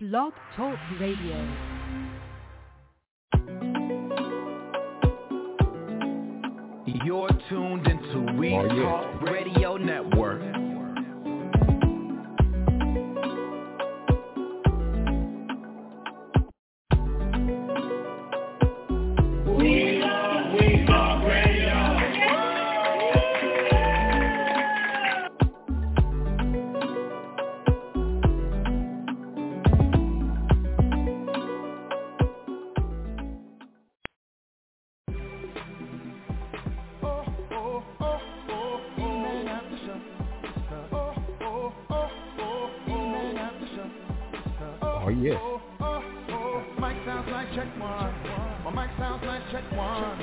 Blog Talk Radio. You're tuned into We Talk Radio Network. We Talk Radio. Oh, yes. Mic sounds like check one. My mic sounds like check one.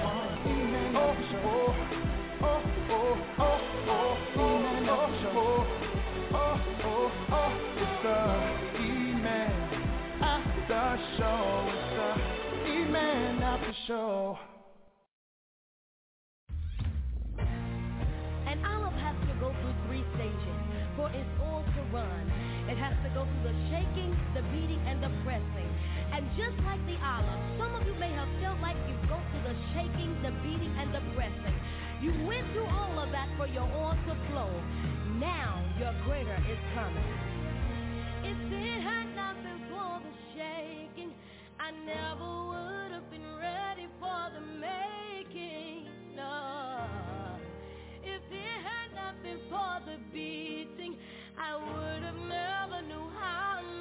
It's the E-Man After Show. It's the E-Man After Show. An olive has to go through 3 stages for its oil to run. It has to go through the shaking, the beating, and the pressing. And just like the olive, some of you may have felt like you go through the shaking, the beating, and the pressing. You went through all of that for your oil to flow. Now your greater is coming. If it had not been for the shaking, I never would have been ready for the making. No. If it had not been for the beating, I would have never knew how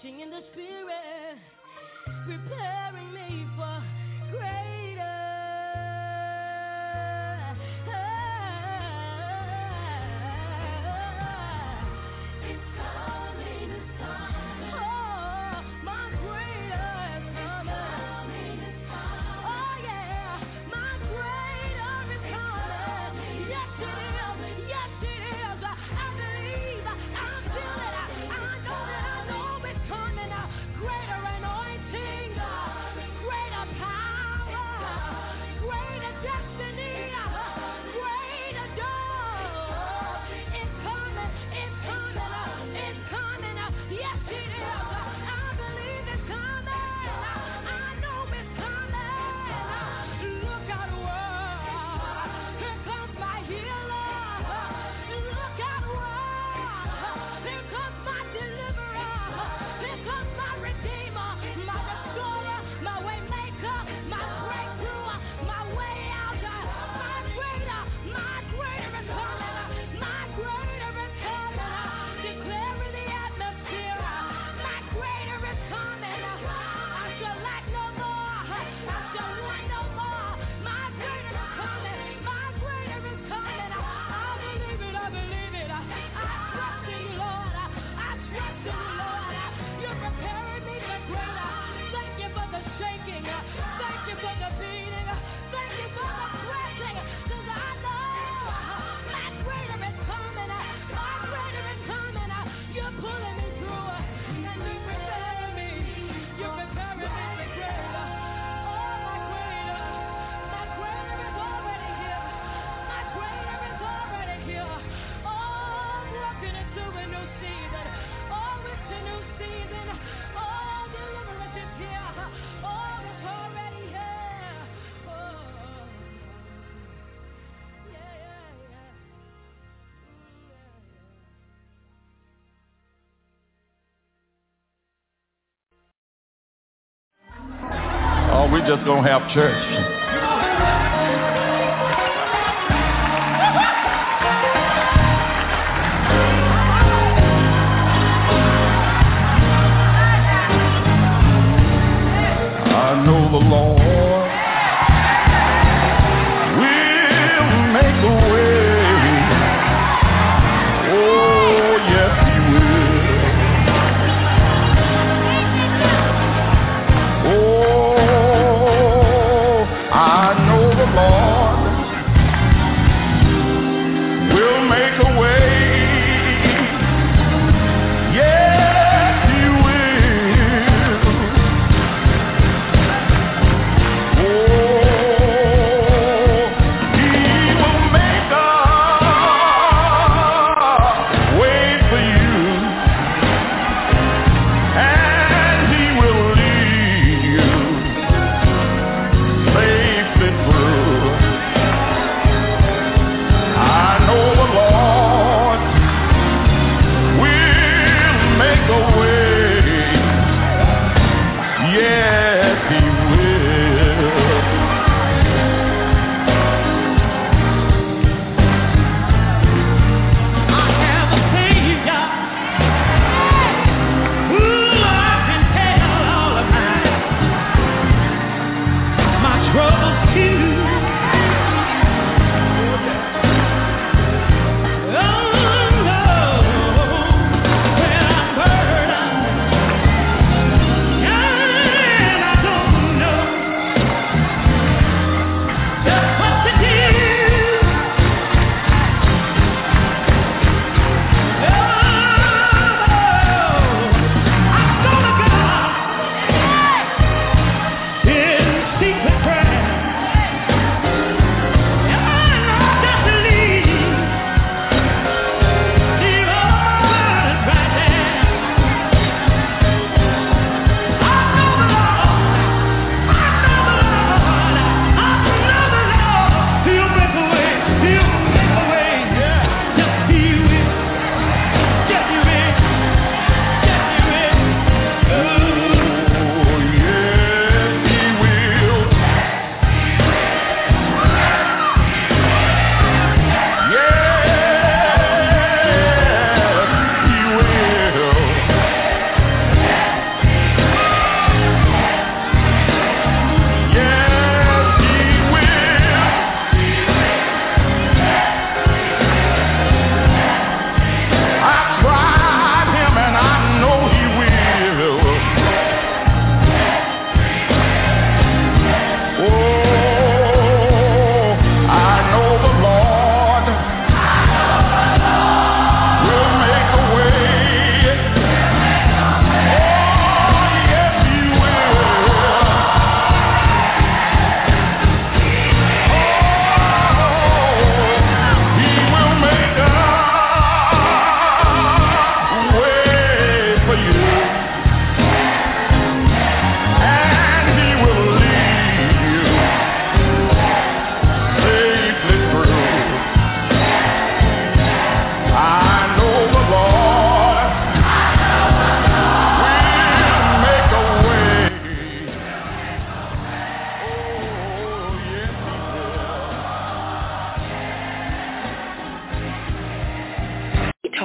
marching in the spirit, preparing me for greater. It's coming, it's coming. Oh, my greater is coming. Oh yeah, my greater is coming. Yes it is, yes it is. I believe, I feel it, I know it's coming. Greater anointing, greater power, greater destiny, greater door. It's coming, it's coming, it's coming. Yes it is. I believe it's coming. I know it's coming. Look out, world. Here comes my healer. Look out, world. Here comes my deliverer. Here comes my redeemer, my restorer, my way maker, my breakthrough, my way out. My greater is coming. My greater is coming. Declare in the atmosphere, my greater is coming. I shall lack no more. I shall want no more. My greater is coming. My greater is coming. I believe it. I believe it. I trust in you, Lord. I trust in you, Lord. You're preparing me for greater. Thank you for the shaking. Thank you for the beating. Thank you for the pressing. Because I know my greater is coming. My greater is coming. You're pulling me through. And you're preparing me. You're preparing me for greater. Oh, my greater is already here. My greater is already here. Oh, walking into a new season. Oh, it's a new season. Oh, deliverance is here. Oh, it's already here. Oh, yeah. Oh, we just gonna have church. I know the Lord will make a way. Oh, yes, He will. Oh,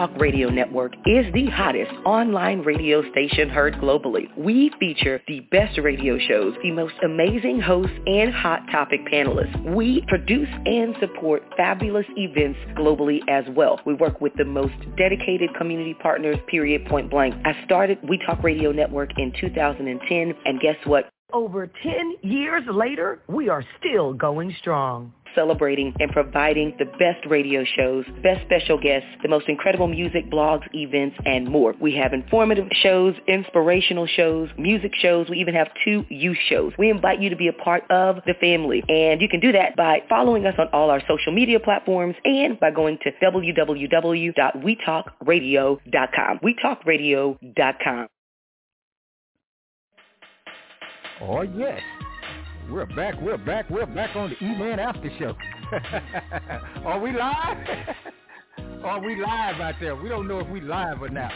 Talk Radio Network is the hottest online radio station heard globally. We feature the best radio shows, the most amazing hosts, and hot topic panelists. We produce and support fabulous events globally as well. We work with the most dedicated community partners, period, point blank. I started We Talk Radio Network in 2010, and guess what? Over 10 years later, we are still going strong. Celebrating and providing the best radio shows, best special guests, the most incredible music, blogs, events, and more. We have informative shows, inspirational shows, music shows. We even have 2 youth shows. We invite you to be a part of the family. And you can do that by following us on all our social media platforms and by going to www.wetalkradio.com. wetalkradio.com. Oh, yes. We're back on the E-Man After Show. Are we live? Are we live out there? We don't know if we live or not.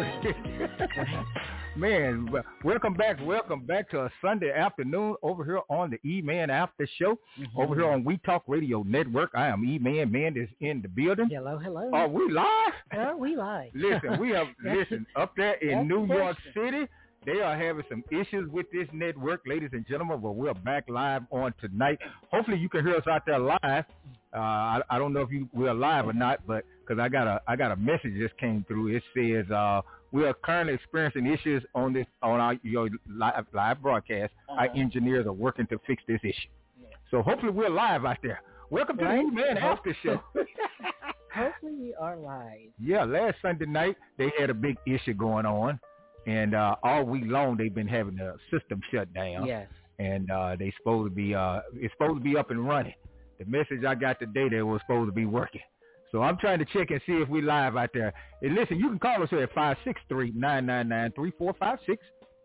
Man, welcome back to a Sunday afternoon over here on the E-Man After Show, over here on We Talk Radio Network. I am E-Man. Man is in the building. Hello. Are we live? Are we live? Listen, up there in New York City, they are having some issues with this network, ladies and gentlemen, but we're back live on tonight. Hopefully you can hear us out there live. I don't know if we're live or not, but because I got a message just came through. It says we are currently experiencing issues on our live broadcast. Our engineers are working to fix this issue. So hopefully we're live out there. Welcome to the E-Man After Show. Hopefully we are live. Yeah, last Sunday night they had a big issue going on. And all week long they've been having the system shut down. Yes. And it's supposed to be up and running. The message I got today, they were supposed to be working. So I'm trying to check and see if we live out there. And listen, you can call us here at 563-999-3456.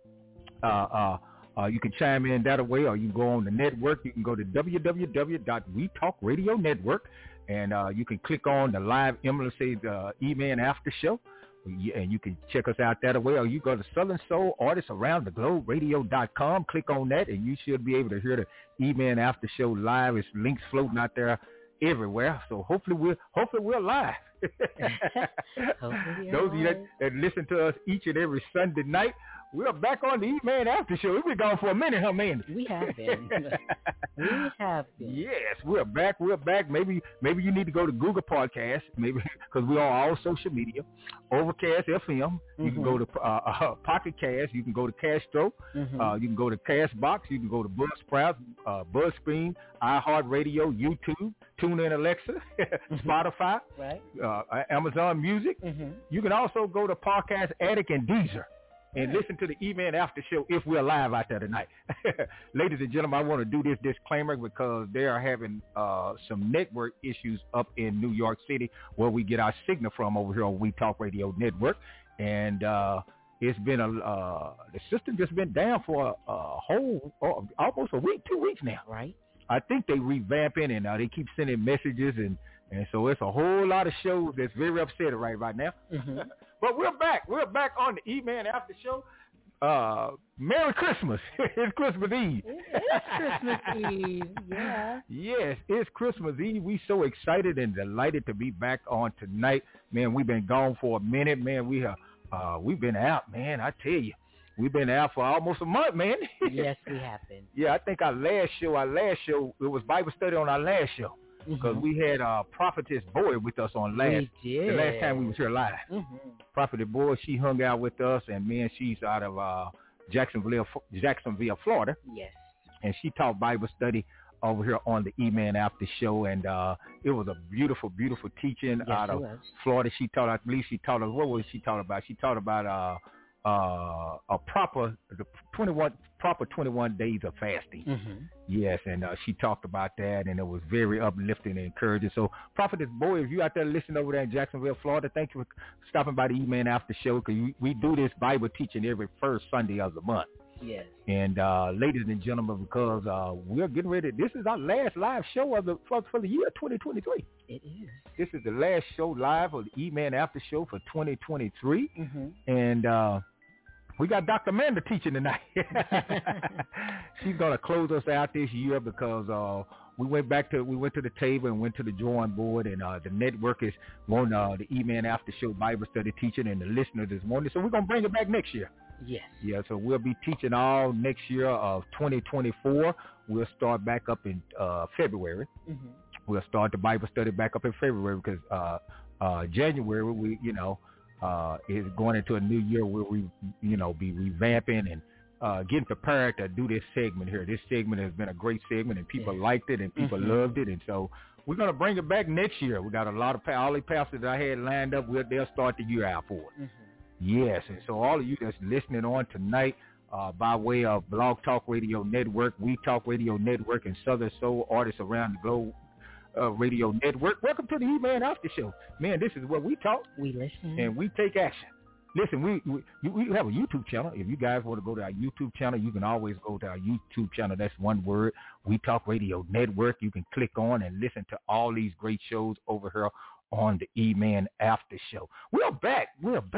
You can chime in that way, or you can go on the network. You can go to www.wetalkradio network, and you can click on the live emblem, say the E-Man After Show. And you can check us out that way, or you go to Southern Soul Artists Around the Globe Radio.com. Click on that, and you should be able to hear the E-Man After Show live. It's links floating out there everywhere. So hopefully we're live. Those of you that listen to us each and every Sunday night, we're back on the E-Man After Show. We've been gone for a minute, huh, Mandy? We have been. Yes, we're back. Maybe you need to go to Google Podcasts, maybe, because we're on all social media. Overcast FM. You can go to Pocket Cast. You can go to Castro. You can go to Castbox. You can go to Buzzsprout, Buzzscreen, iHeartRadio, YouTube, TuneIn Alexa, Spotify, right? Amazon Music. You can also go to Podcast Addict and Deezer and listen to the E-Man After Show if we're live out there tonight. Ladies and gentlemen, I want to do this disclaimer because they are having some network issues up in New York City where we get our signal from over here on We Talk Radio Network. And it's been the system just been down for a whole, almost a week, 2 weeks now. Right. I think they revamping and they keep sending messages and so it's a whole lot of shows that's very upset right now. But we're back. We're back on the E-Man After Show. Merry Christmas. It's Christmas Eve. It's Christmas Eve, yeah. Yes, it's Christmas Eve. We so excited and delighted to be back on tonight. Man, we've been gone for a minute, man. We've been out, man, I tell you. We've been out for almost a month, man. Yes, we have been. Yeah, I think our last show, it was Bible study on our last show. Because we had Prophetess Boyd with us on the last time we was here live. Prophetess Boyd, she hung out with us, and man, she's out of Jacksonville, Florida. Yes. And she taught Bible study over here on the E-Man After Show, and it was a beautiful, beautiful teaching out of Florida. She taught, I believe she taught us, what was she taught about? She taught about a proper 21 days of fasting. Yes, and she talked about that, and it was very uplifting and encouraging. So, Prophetess Boyd, if you out there listening over there in Jacksonville, Florida, thank you for stopping by the E-Man After Show, because we do this Bible teaching every first Sunday of the month. Yes. And ladies and gentlemen, because we're getting ready, this is our last live show of for the year 2023. It is. This is the last show live of the E-Man After Show for 2023. And we got Dr. Amanda teaching tonight. She's going to close us out this year because we went to the table and went to the drawing board, and the network is on the E-Man After Show Bible Study teaching and the listener this morning. So we're going to bring it back next year. Yes. Yeah, so we'll be teaching all next year of 2024. We'll start back up in February. Mm-hmm. We'll start the Bible study back up in February because January, we, is going into a new year where we, be revamping and getting prepared to do this segment here. This segment has been a great segment, and people liked it, and people loved it, and so we're going to bring it back next year. We got a lot of all the pastors that I had lined up. They'll start the year out for it. Mm-hmm. Yes, and so all of you that's listening on tonight by way of Blog Talk Radio Network, We Talk Radio Network, and Southern Soul artists around the globe radio network, welcome to the E-Man After Show. Man, this is where we talk, we listen, and we take action. Listen, we have a YouTube channel. If you guys want to go to our YouTube channel, you can always go to our YouTube channel. That's one word, We Talk Radio Network. You can click on and listen to all these great shows over here on the E-Man After Show. We're back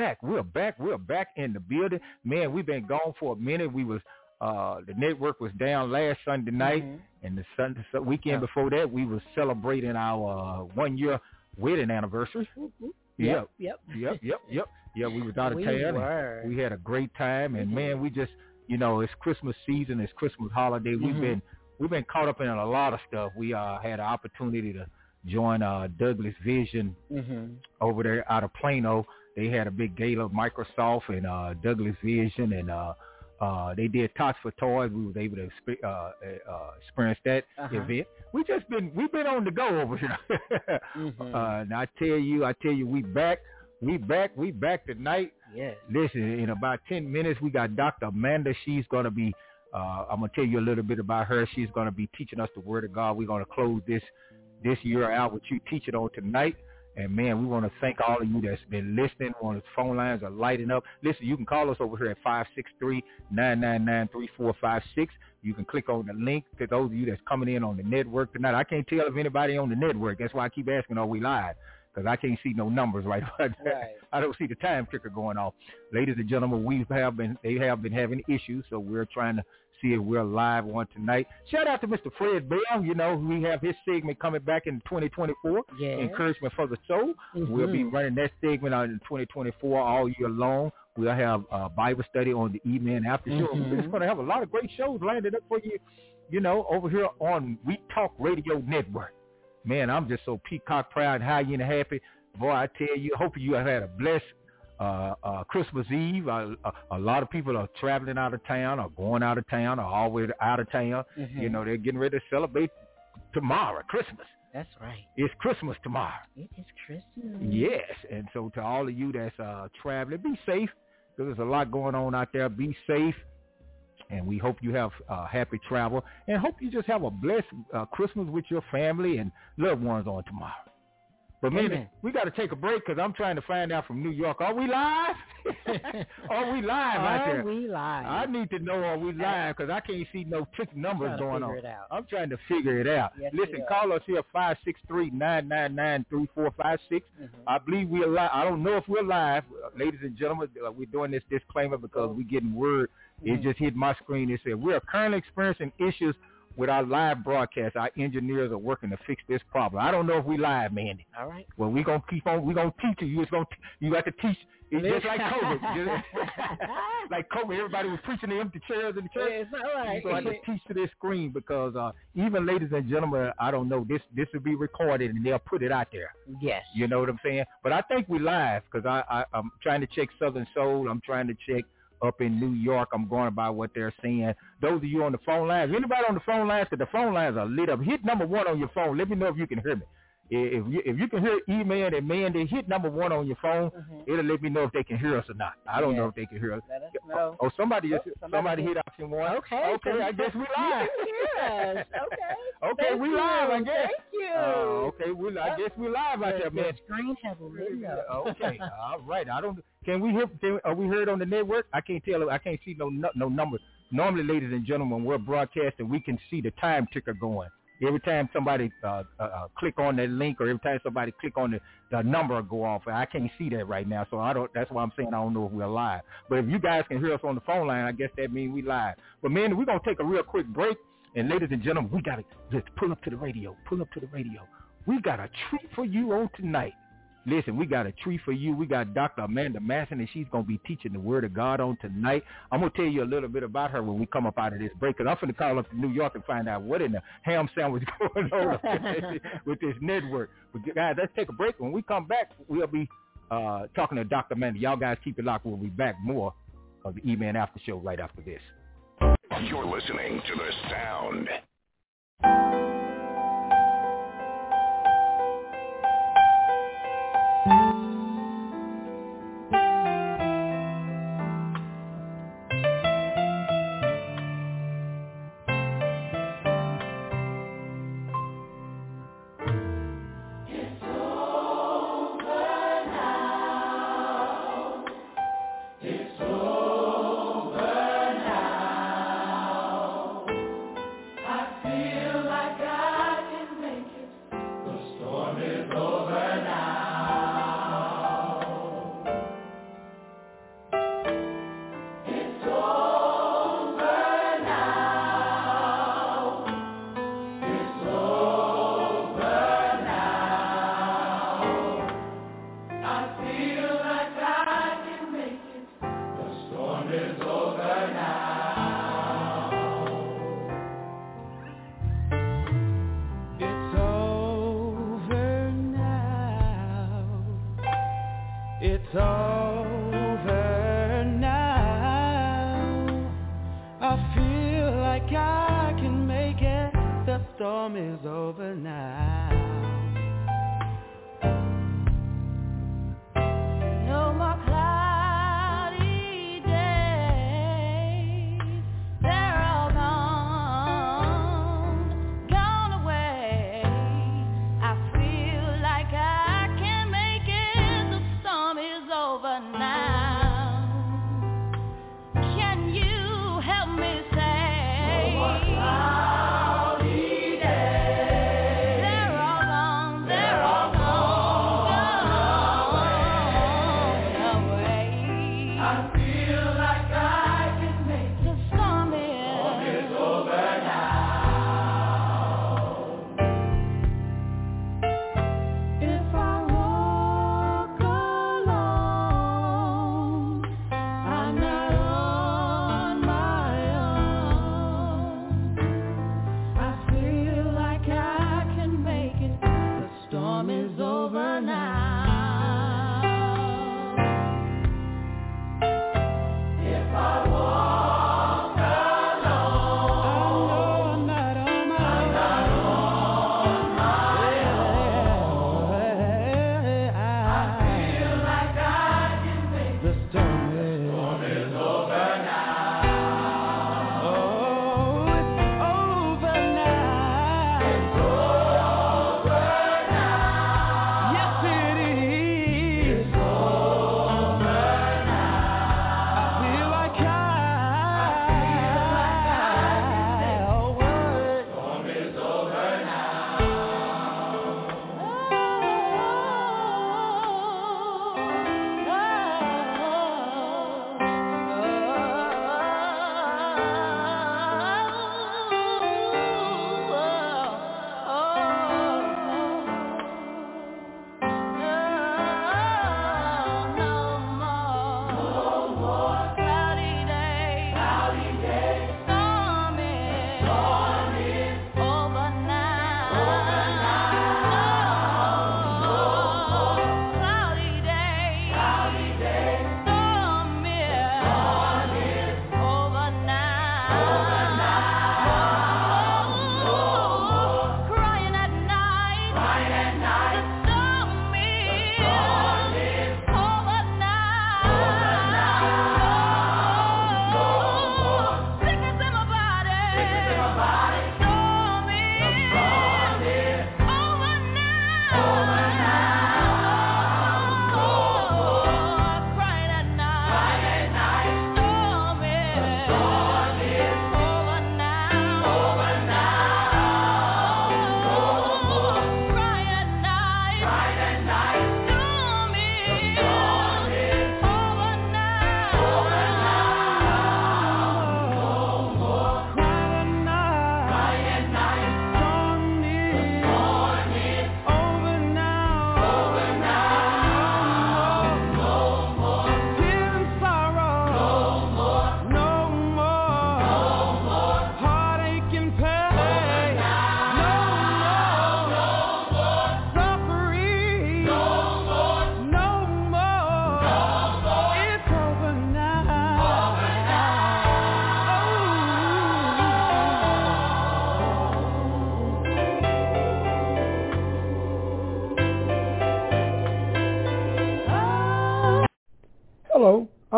in the building. Man, we've been gone for a minute. We was the network was down last Sunday night, and the weekend before that, we was celebrating our 1 year wedding anniversary. Yep. Yeah, we was out of town. And we had a great time, and man, we just, it's Christmas season, it's Christmas holiday. We've been caught up in a lot of stuff. We had an opportunity to join Douglas Vision over there out of Plano. They had a big gala, Microsoft and Douglas Vision, and they did Tots for Toys. We was able to experience that event. We've been on the go over here. And I tell you, we back tonight. Yes. Listen, in about 10 minutes, we got Dr. Amanda. She's going to be, I'm going to tell you a little bit about her. She's going to be teaching us the Word of God. We're going to close this year out with you teaching on tonight. And, man, we want to thank all of you that's been listening. The phone lines are lighting up. Listen, you can call us over here at 563-999-3456. You can click on the link to those of you that's coming in on the network tonight. I can't tell if anybody on the network. That's why I keep asking, are we live? Because I can't see no numbers right. I don't see the time ticker going off. Ladies and gentlemen, they have been having issues, so we're trying to see if we're live on tonight. Shout out to Mr. Fred Bell. We have his segment coming back in 2024, Encouragement for the Soul. We'll be running that segment out in 2024 all year long. We'll have Bible study on the E-Man After Show. We're just going to have a lot of great shows landed up for you, over here on We Talk Radio Network. Man, I'm just so peacock proud, high and happy. Boy, I tell you, hoping you have had a blessed Christmas Eve. A lot of people are traveling out of town or going out of town or always out of town. They're getting ready to celebrate tomorrow, Christmas. That's right. It's Christmas tomorrow. It is Christmas. Yes, and so to all of you that's traveling, be safe because there's a lot going on out there. Be safe. And we hope you have happy travel and hope you just have a blessed Christmas with your family and loved ones on tomorrow. But, man, we got to take a break because I'm trying to find out from New York. Are we live? Are we live out there? Are we live? I need to know, are we live? Because I can't see no tick numbers going on. I'm trying to figure it out. Yes, listen, call us here, 563-999-3456. I believe we're live. I don't know if we're live. Ladies and gentlemen, we're doing this disclaimer because we're getting word. It just hit my screen. It said, we are currently experiencing issues with our live broadcast. Our engineers are working to fix this problem. I don't know if we live, Mandy. All right. Well, we're going to keep on. We're going to teach you. You got to teach. It's just like COVID. Like COVID, everybody was preaching the empty chairs in the church. It's all right. You're going to teach to this screen because even, ladies and gentlemen, I don't know, this will be recorded and they'll put it out there. Yes. You know what I'm saying? But I think we live because I'm trying to check Southern Soul. I'm trying to check up in New York. I'm going by what they're saying. Those of you on the phone lines, anybody on the phone lines, because the phone lines are lit up, hit number 1 on your phone. Let me know if you can hear me. If you can hear E-Man and Mandy, hit number 1 on your phone. It'll let me know if they can hear us or not. I don't know if they can hear us. Let us know. Oh, somebody hit option 1. Okay, I guess we live. Yes. Okay, we live, I guess. Thank you. I guess we live out there, man. The screen has lit up. Okay, all right. Are we heard on the network? I can't tell. I can't see no numbers. Normally, ladies and gentlemen, when we're broadcasting, we can see the time ticker going. Every time somebody click on that link or every time somebody click on the number go off, I can't see that right now. So that's why I'm saying I don't know if we're live. But if you guys can hear us on the phone line, I guess that means we live. But, man, we're going to take a real quick break. And ladies and gentlemen, we got to just pull up to the radio. Pull up to the radio. We got a treat for you on tonight. Listen, we got a treat for you. We got Dr. Amanda Masson, and she's going to be teaching the Word of God on tonight. I'm going to tell you a little bit about her when we come up out of this break, because I'm going to call up to New York and find out what in the ham sandwich going on with this network. But guys, let's take a break. When we come back, we'll be talking to Dr. Amanda. Y'all guys keep it locked. We'll be back more of the E-Man After Show right after this. You're listening to The Sound. There are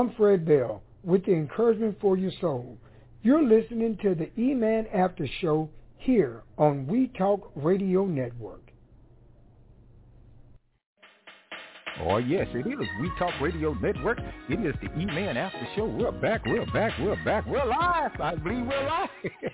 I'm Fred Bell with the encouragement for your soul. You're listening to the E-Man After Show here on We Talk Radio Network. Oh, yes, it is. We Talk Radio Network. It is the E-Man After Show. We're back. We're live. I believe we're live.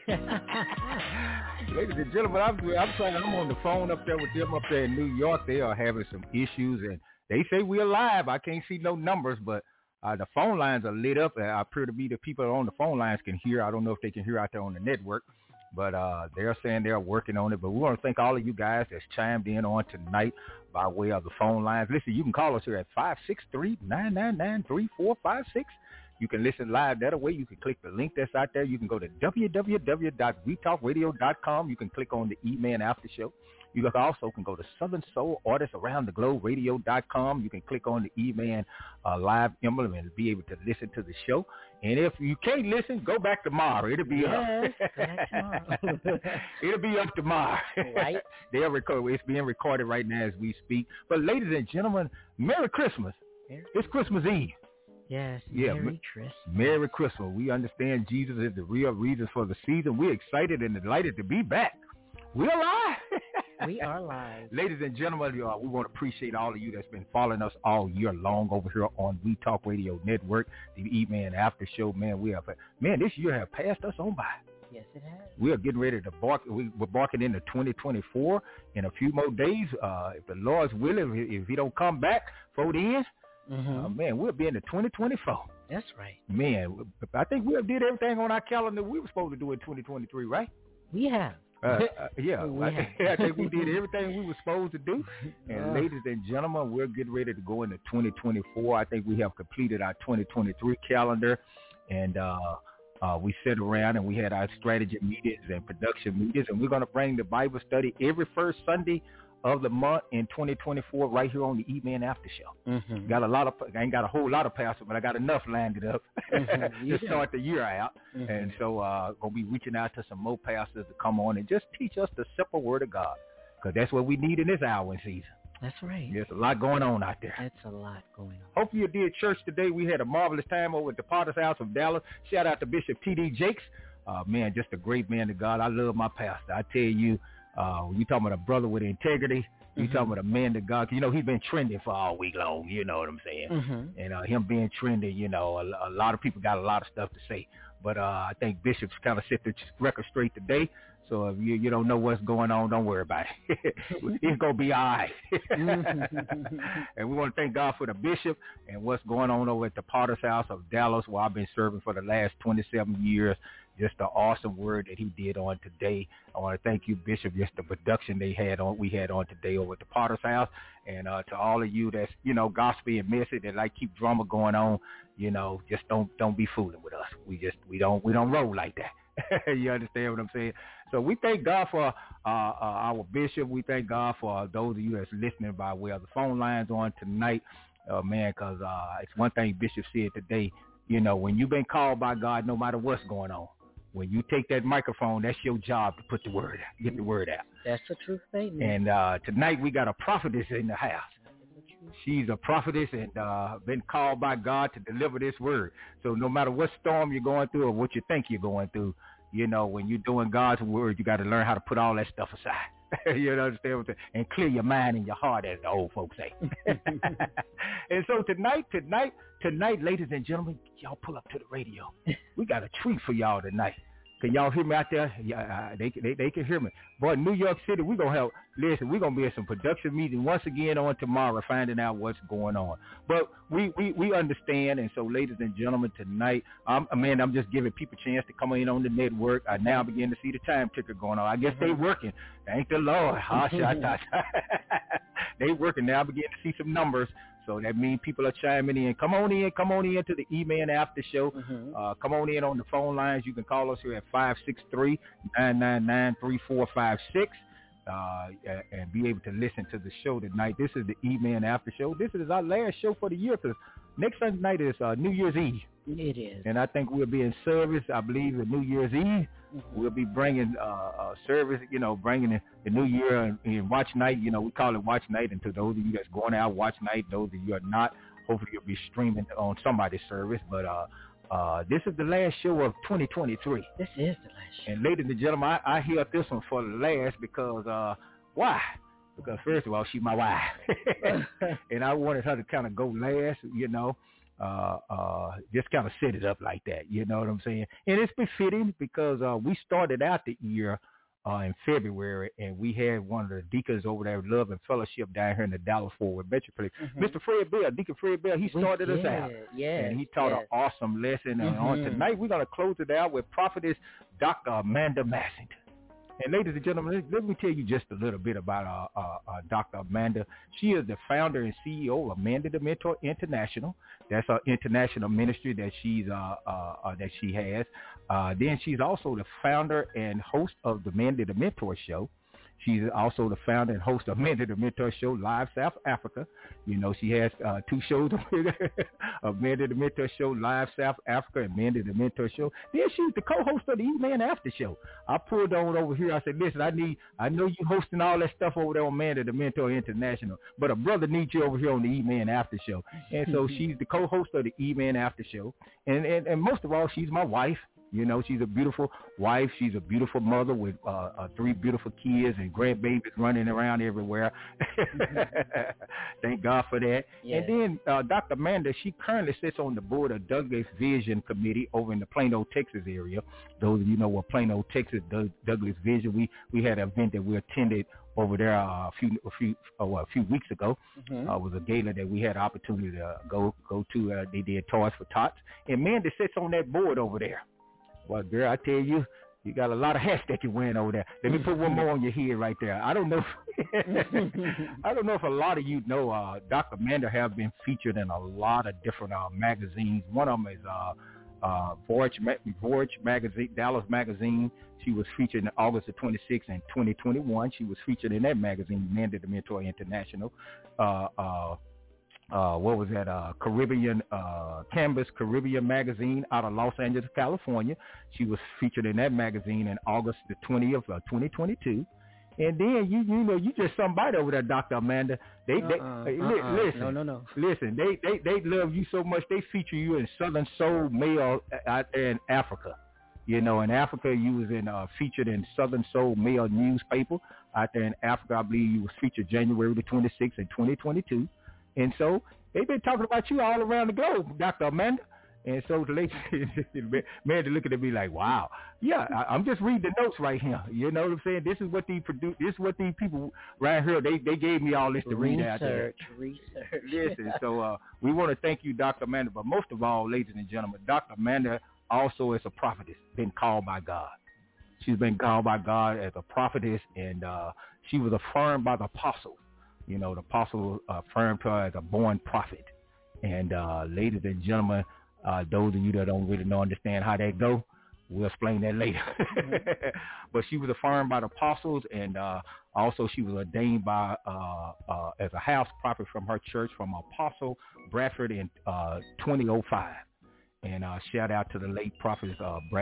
Ladies and gentlemen, I'm on the phone up there with them up there in New York. They are having some issues, and they say we're live. I can't see no numbers, but the phone lines are lit up. I appear to be the people on the phone lines can hear. I don't know if they can hear out there on the network, but they're saying they're working on it. But we want to thank all of you guys that's chimed in on tonight by way of the phone lines. Listen, you can call us here at 563-999-3456. You can listen live that way. You can click the link that's out there. You can go to www.wetalkradio.com. You can click on the E-Man After Show. You also can go to Southern Soul Artists Around the Globe Radio.com. You can click on the E-Man live emblem and be able to listen to the show. And if you can't listen, go back tomorrow. It'll be up. It'll be up tomorrow. Right. They'll record. It's being recorded right now as we speak. But ladies and gentlemen, Merry Christmas. It's Christmas Eve. Yes, yeah, Merry Christmas. Merry Christmas. We understand Jesus is the real reason for the season. We're excited and delighted to be back. We're live. We are live. Ladies and gentlemen, we want to appreciate all of you that's been following us all year long over here on We Talk Radio Network, the E-Man After Show. Man, this year has passed us on by. Yes, it has. We are getting ready to bark. We're barking into 2024 in a few more days. If the Lord's willing, if he don't come back for the end, man, we'll be into 2024. That's right. Man, I think we did everything on our calendar we were supposed to do in 2023, right? We have. Yeah, I think we did everything we were supposed to do. And ladies and gentlemen, we're getting ready to go into 2024. I think we have completed our 2023 calendar, and we sat around and we had our strategy meetings and production meetings, and we're going to bring the Bible study every first Sunday of the month in 2024 right here on the E-Man After Show. I ain't got a whole lot of pastors, but I got enough landed up to start the year out. And so going to be reaching out to some more pastors to come on and just teach us the simple word of God, because that's what we need in this hour and season. That's right. There's a lot going on out there. That's a lot going on. Hopefully you did church today. We had a marvelous time over at the Potter's House of Dallas. Shout out to Bishop T.D. Jakes. Man, just a great man of God. I love my pastor. I tell you, when you talking about a brother with integrity, you talking about a man to God. You know, he's been trending for all week long. You know what I'm saying? And him being trending, you know, a lot of people got a lot of stuff to say. But I think Bishop's kind of set the record straight today. So if you don't know what's going on, don't worry about it. It's going to be all right. And we want to thank God for the bishop and what's going on over at the Potter's House of Dallas, where I've been serving for the last 27 years. Just the awesome word that he did on today. I want to thank you, Bishop, just the production we had on today over at the Potter's House. And to all of you that's, you know, gospel and message that like keep drama going on, you know, just don't be fooling with us. We don't roll like that. You understand what I'm saying? So we thank God for our bishop. We thank God for those of you that's listening by way of the phone lines on tonight, man, because it's one thing Bishop said today. You know, when you've been called by God, no matter what's going on, when you take that microphone, that's your job to put the word out, get the word out. That's a true statement. And tonight we got a prophetess in the house. She's a prophetess and been called by God to deliver this word. So no matter what storm you're going through or what you think you're going through, you know, when you're doing God's word, you got to learn how to put all that stuff aside. You understand what I'm saying? And clear your mind and your heart, as the old folks say. And so tonight, ladies and gentlemen, y'all pull up to the radio. We got a treat for y'all tonight. Can y'all hear me out there? Yeah, they can hear me. Boy, New York City, we're going to we're going to be at some production meeting once again on tomorrow, finding out what's going on. But we understand, and so ladies and gentlemen, tonight, I'm just giving people a chance to come in on the network. I now begin to see the time ticker going on. I guess they working. Thank the Lord. They working now. I begin to see some numbers. So that means people are chiming in. Come on in to the E-Man After Show. Come on in on the phone lines. You can call us here at 563-999-3456 and be able to listen to the show tonight. This is the E-Man After Show. This is our last show for the year because next Sunday night is New Year's Eve. It is. And I think we'll be in service, I believe, at New Year's Eve. We'll be bringing service, you know, bringing the New Year and watch night. You know, we call it watch night. And to those of you that's going out watch night, those of you are not hopefully you'll be streaming on somebody's service. But this is the last show of 2023. This is the last show. And ladies and gentlemen, I held this one for the last because why? Because first of all, she's my wife, and I wanted her to kind of go last, just kind of set it up like that. You know what I'm saying? And it's befitting because we started out the year in February, and we had one of the deacons over there, Love and Fellowship, down here in the Dallas-Fort Worth Metroplex. Mr. Fred Bell, Deacon Fred Bell, he started us out. And he taught an awesome lesson. And on tonight, we're going to close it out with Prophetess Dr. Amanda Massington. And ladies and gentlemen, let me tell you just a little bit about Dr. Amanda. She is the founder and CEO of Amanda the Mentor International. That's her international ministry that she has. Then she's also the founder and host of the Amanda the Mentor Show. She's also the founder and host of Amanda the Mentor Show Live South Africa. She has 2 shows of Amanda the Mentor Show Live South Africa and Amanda the Mentor Show. Then she's the co-host of the E-Man After Show. I pulled on over here. I said, listen, I know you hosting all that stuff over there on Amanda the Mentor International, but a brother needs you over here on the E-Man After Show. And so she's the co-host of the E-Man After Show. And most of all, she's my wife. She's a beautiful wife. She's a beautiful mother with 3 beautiful kids and grandbabies running around everywhere. Thank God for that. Yes. And then Dr. Amanda, she currently sits on the board of Douglas Vision Committee over in the Plano, Texas area. Those of you know what Plano, Texas, Douglas Vision. We had an event that we attended over there a few weeks ago. It was a gala that we had an opportunity to go to. They did Toys for Tots. And Amanda sits on that board over there. Well, girl, I tell you, you got a lot of hats that you're wearing over there. Let me put one more on your head right there. I don't know if a lot of you know Dr. Amanda has been featured in a lot of different magazines. One of them is Voyage Magazine, Dallas Magazine. She was featured in August of 26 and 2021. She was featured in that magazine, Amanda the Mentor International. What was that? Caribbean Canvas Caribbean magazine out of Los Angeles, California. She was featured in that magazine in August the 20th of 2022. And then you just somebody over there, Dr. Amanda. Listen, no. Listen, they love you so much. They feature you in Southern Soul Mail out there in Africa. In Africa, you was featured in Southern Soul Mail newspaper out there in Africa. I believe you was featured January the 26th in 2022. And so they've been talking about you all around the globe, Dr. Amanda. And so the lady, Amanda looking at me like, wow. Yeah, I'm just reading the notes right here. You know what I'm saying? This is what these people right here, they gave me all this to read out there. Research. Listen, so we want to thank you, Dr. Amanda. But most of all, ladies and gentlemen, Dr. Amanda also is a prophetess, been called by God. She's been called by God as a prophetess, and she was affirmed by the apostles. The apostle affirmed her as a born prophet. And ladies and gentlemen, those of you that don't really understand how that go, we'll explain that later. But she was affirmed by the apostles, and also she was ordained by as a house prophet from her church, from Apostle Bradford in 2005. And shout out to the late prophet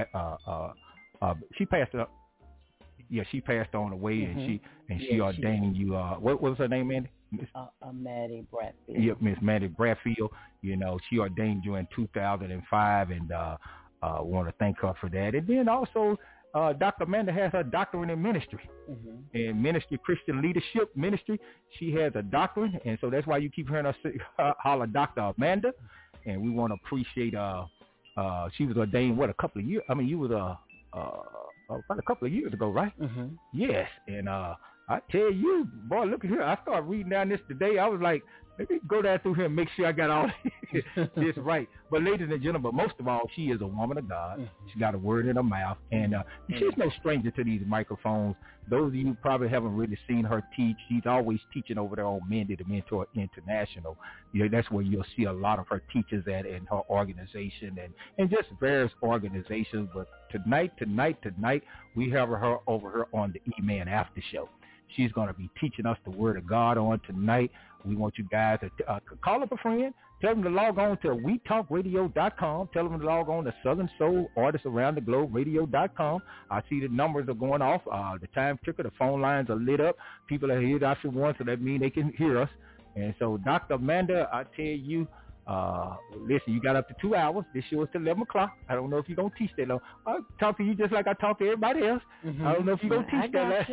she passed up. Yeah, she passed on away, and she ordained you. What was her name, Mandy? Maddie Bradfield. Yeah, Miss Maddie Bradfield. She ordained you in 2005, and want to thank her for that. And then also, Dr. Amanda has her doctorate in ministry, in ministry, Christian leadership ministry. She has a doctorate, and so that's why you keep hearing us holler Dr. Amanda. And we want to appreciate. She was ordained a couple of years. I mean, you was about a couple of years ago, right? Yes. And I tell you, boy, look at here. I started reading down this today. I was like, let me go down through here and make sure I got all this right. But ladies and gentlemen, most of all, she is a woman of God. She got a word in her mouth. And she's no stranger to these microphones. Those of you who probably haven't really seen her teach, she's always teaching over there on Amanda the Mentor International. That's where you'll see a lot of her teachers at in her organization and just various organizations. But tonight, we have her over here on the E-Man After Show. She's going to be teaching us the Word of God on tonight. We want you guys to call up a friend. Tell them to log on to WeTalkRadio.com. Tell them to log on to Southern Soul Artists Around the Globe Radio.com. I see the numbers are going off. The time ticker, the phone lines are lit up. People are here option one, so that means they can hear us. And so, Dr. Amanda, I tell you, Listen, you got up to 2 hours. This show is till 11 o'clock. I don't know if you're going to teach that long. I'll talk to you just like I talk to everybody else. I don't know if you're going to teach that.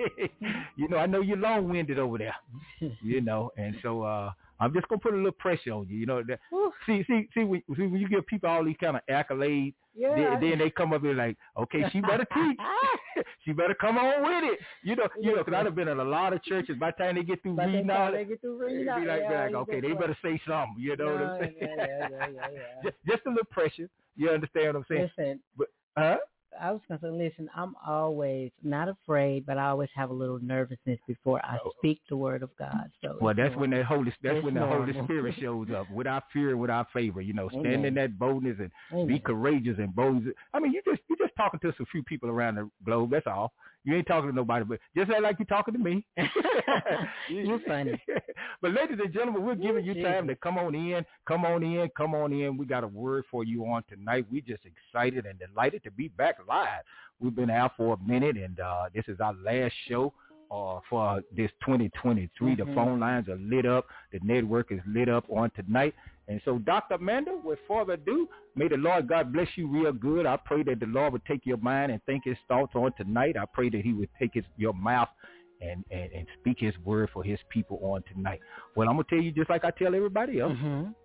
I know you're long-winded over there, and so I'm just going to put a little pressure on you. See, when you give people all these kind of accolades, then they come up here like, okay, she better teach. She better come on with it. Because I've been in a lot of churches. By the time they get through reading all that, be like, okay, they better say something. You know what I'm saying? Yeah. Just a little pressure. You understand what I'm saying? Listen, but, I was going to say, listen, I'm always not afraid, but I always have a little nervousness before I speak the word of God. So that's when the Holy Spirit shows up, without fear, without favor. Stand in that boldness and be courageous and bold. I mean, you're just talking to some few people around the globe. That's all. You ain't talking to nobody, but just act like you're talking to me. You're funny. But ladies and gentlemen, we're giving you time to come on in. We got a word for you on tonight. We're just excited and delighted to be back live. We've been out for a minute, and this is our last show for this 2023. The phone lines are lit up. The network is lit up on tonight. And so, Dr. Amanda, with further ado, may the Lord God bless you real good. I pray that the Lord would take your mind and think his thoughts on tonight. I pray that he would take your mouth and speak his word for his people on tonight. Well, I'm going to tell you just like I tell everybody else.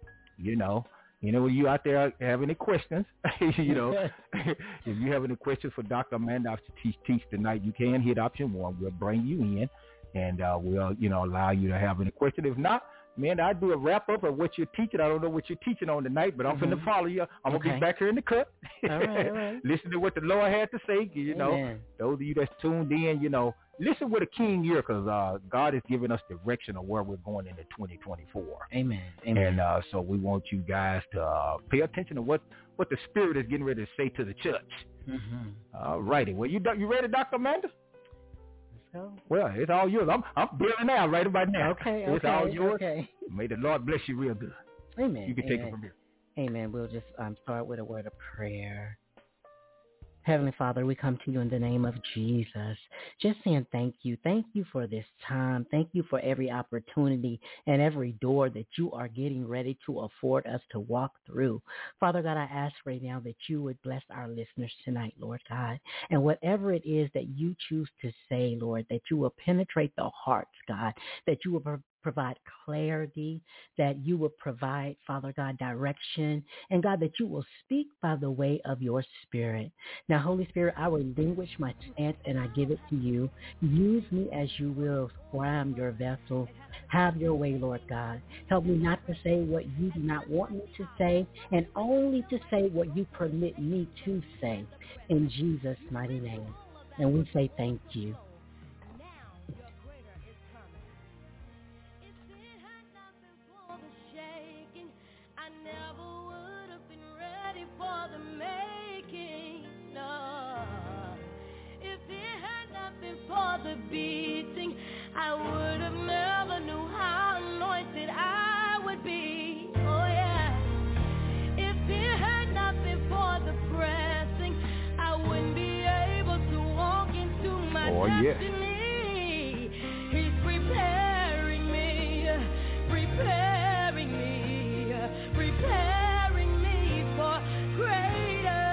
When you out there have any questions, if you have any questions for Dr. Amanda after teach tonight, you can hit option 1. We'll bring you in, and we'll, allow you to have any question. If not, man, I do a wrap up of what you're teaching. I don't know what you're teaching on tonight, but I'm going to follow you. I'm going to be back here in the cut. All right. Listen to what the Lord had to say. Those of you that's tuned in, listen with a keen ear, because God is giving us direction of where we're going into 2024. Amen. And so we want you guys to pay attention to what the Spirit is getting ready to say to the church. All righty. Well, you ready, Dr. Amanda? Go. Well, it's all yours. I'm bailing out right about now. Okay. It's all yours. Okay. May the Lord bless you real good. Amen. You can take it from here. Amen. We'll just start with a word of prayer. Heavenly Father, we come to you in the name of Jesus, just saying thank you. Thank you for this time. Thank you for every opportunity and every door that you are getting ready to afford us to walk through. Father God, I ask right now that you would bless our listeners tonight, Lord God. And whatever it is that you choose to say, Lord, that you will penetrate the hearts, God, that you will provide clarity, that you will provide, Father God, direction, and God, that you will speak by the way of your Spirit. Now, Holy Spirit, I relinquish my stance and I give it to you. Use me as you will, for I am your vessel. Have your way, Lord God. Help me not to say what you do not want me to say, and only to say what you permit me to say, in Jesus' mighty name. And we say thank you. The beating, I would have never knew how anointed I would be. Oh yeah. If it had not been for the pressing, I wouldn't be able to walk into my destiny. He's preparing me for greater.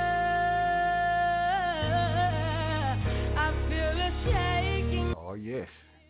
I feel ashamed. Oh, yes.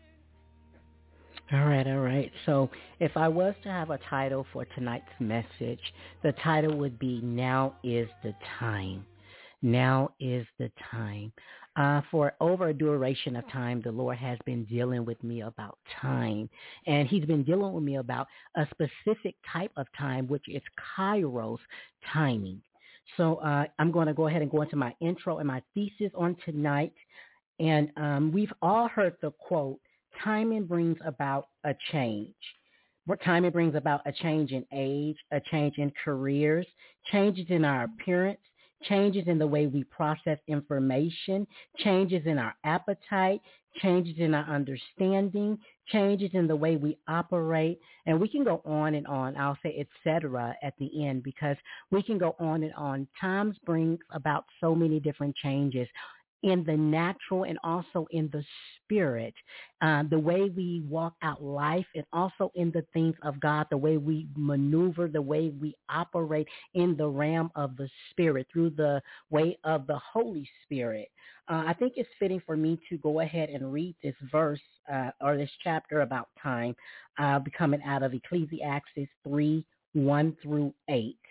All right. So if I was to have a title for tonight's message, the title would be Now is the Time. Now is the time. For over a duration of time, the Lord has been dealing with me about time. And he's been dealing with me about a specific type of time, which is Kairos timing. So I'm going to go ahead and go into my intro and my thesis on tonight. And we've all heard the quote, timing brings about a change. Timing brings about a change in age, a change in careers, changes in our appearance, changes in the way we process information, changes in our appetite, changes in our understanding, changes in the way we operate, and we can go on and on. I'll say et cetera at the end, because we can go on and on. Times brings about so many different changes. in the natural and also in the spirit, the way we walk out life and also in the things of God, the way we maneuver, the way we operate in the realm of the spirit through the way of the Holy Spirit. I think it's fitting for me to go ahead and read this verse or this chapter about time, coming out of Ecclesiastes 3:1-8.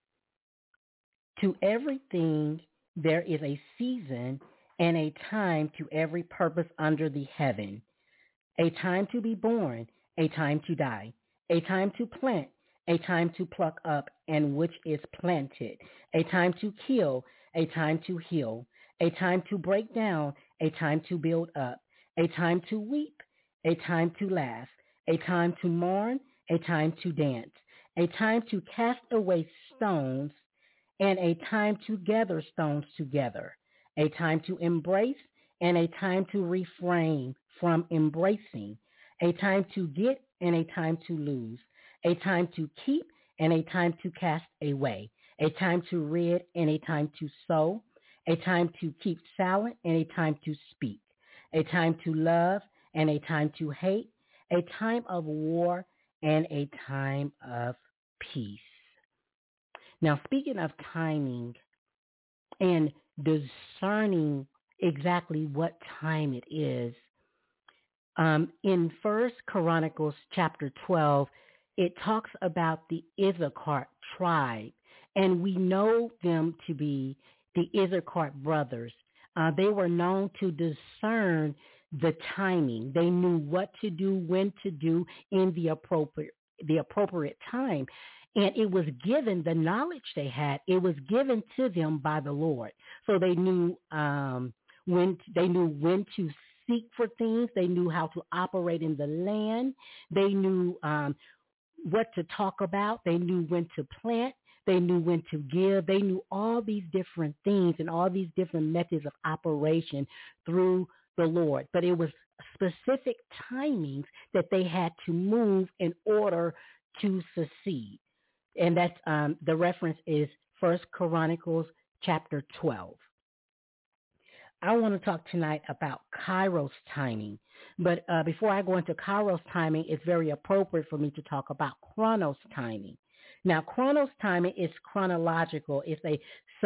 To everything there is a season and a time to every purpose under the heaven, a time to be born, a time to die, a time to plant, a time to pluck up and which is planted, a time to kill, a time to heal, a time to break down, a time to build up, a time to weep, a time to laugh, a time to mourn, a time to dance, a time to cast away stones, and a time to gather stones together, a time to embrace and a time to refrain from embracing, a time to get and a time to lose, a time to keep and a time to cast away, a time to rid and a time to sow, a time to keep silent and a time to speak, a time to love and a time to hate, a time of war and a time of peace. Now, speaking of timing and discerning exactly what time it is, in 1 Chronicles chapter 12, it talks about the Issachar tribe, and we know them to be the Issachar brothers. They were known to discern the timing. They knew what to do, when to do in the appropriate time. And it was given, the knowledge they had, it was given to them by the Lord. So they knew when to seek for things. They knew how to operate in the land. They knew what to talk about. They knew when to plant. They knew when to give. They knew all these different things and all these different methods of operation through the Lord. But it was specific timings that they had to move in order to succeed. And that's the reference is 1 Chronicles chapter 12. I want to talk tonight about Kairos timing. But before I go into Kairos timing, it's very appropriate for me to talk about Chronos timing. Now, Chronos timing is chronological. It's a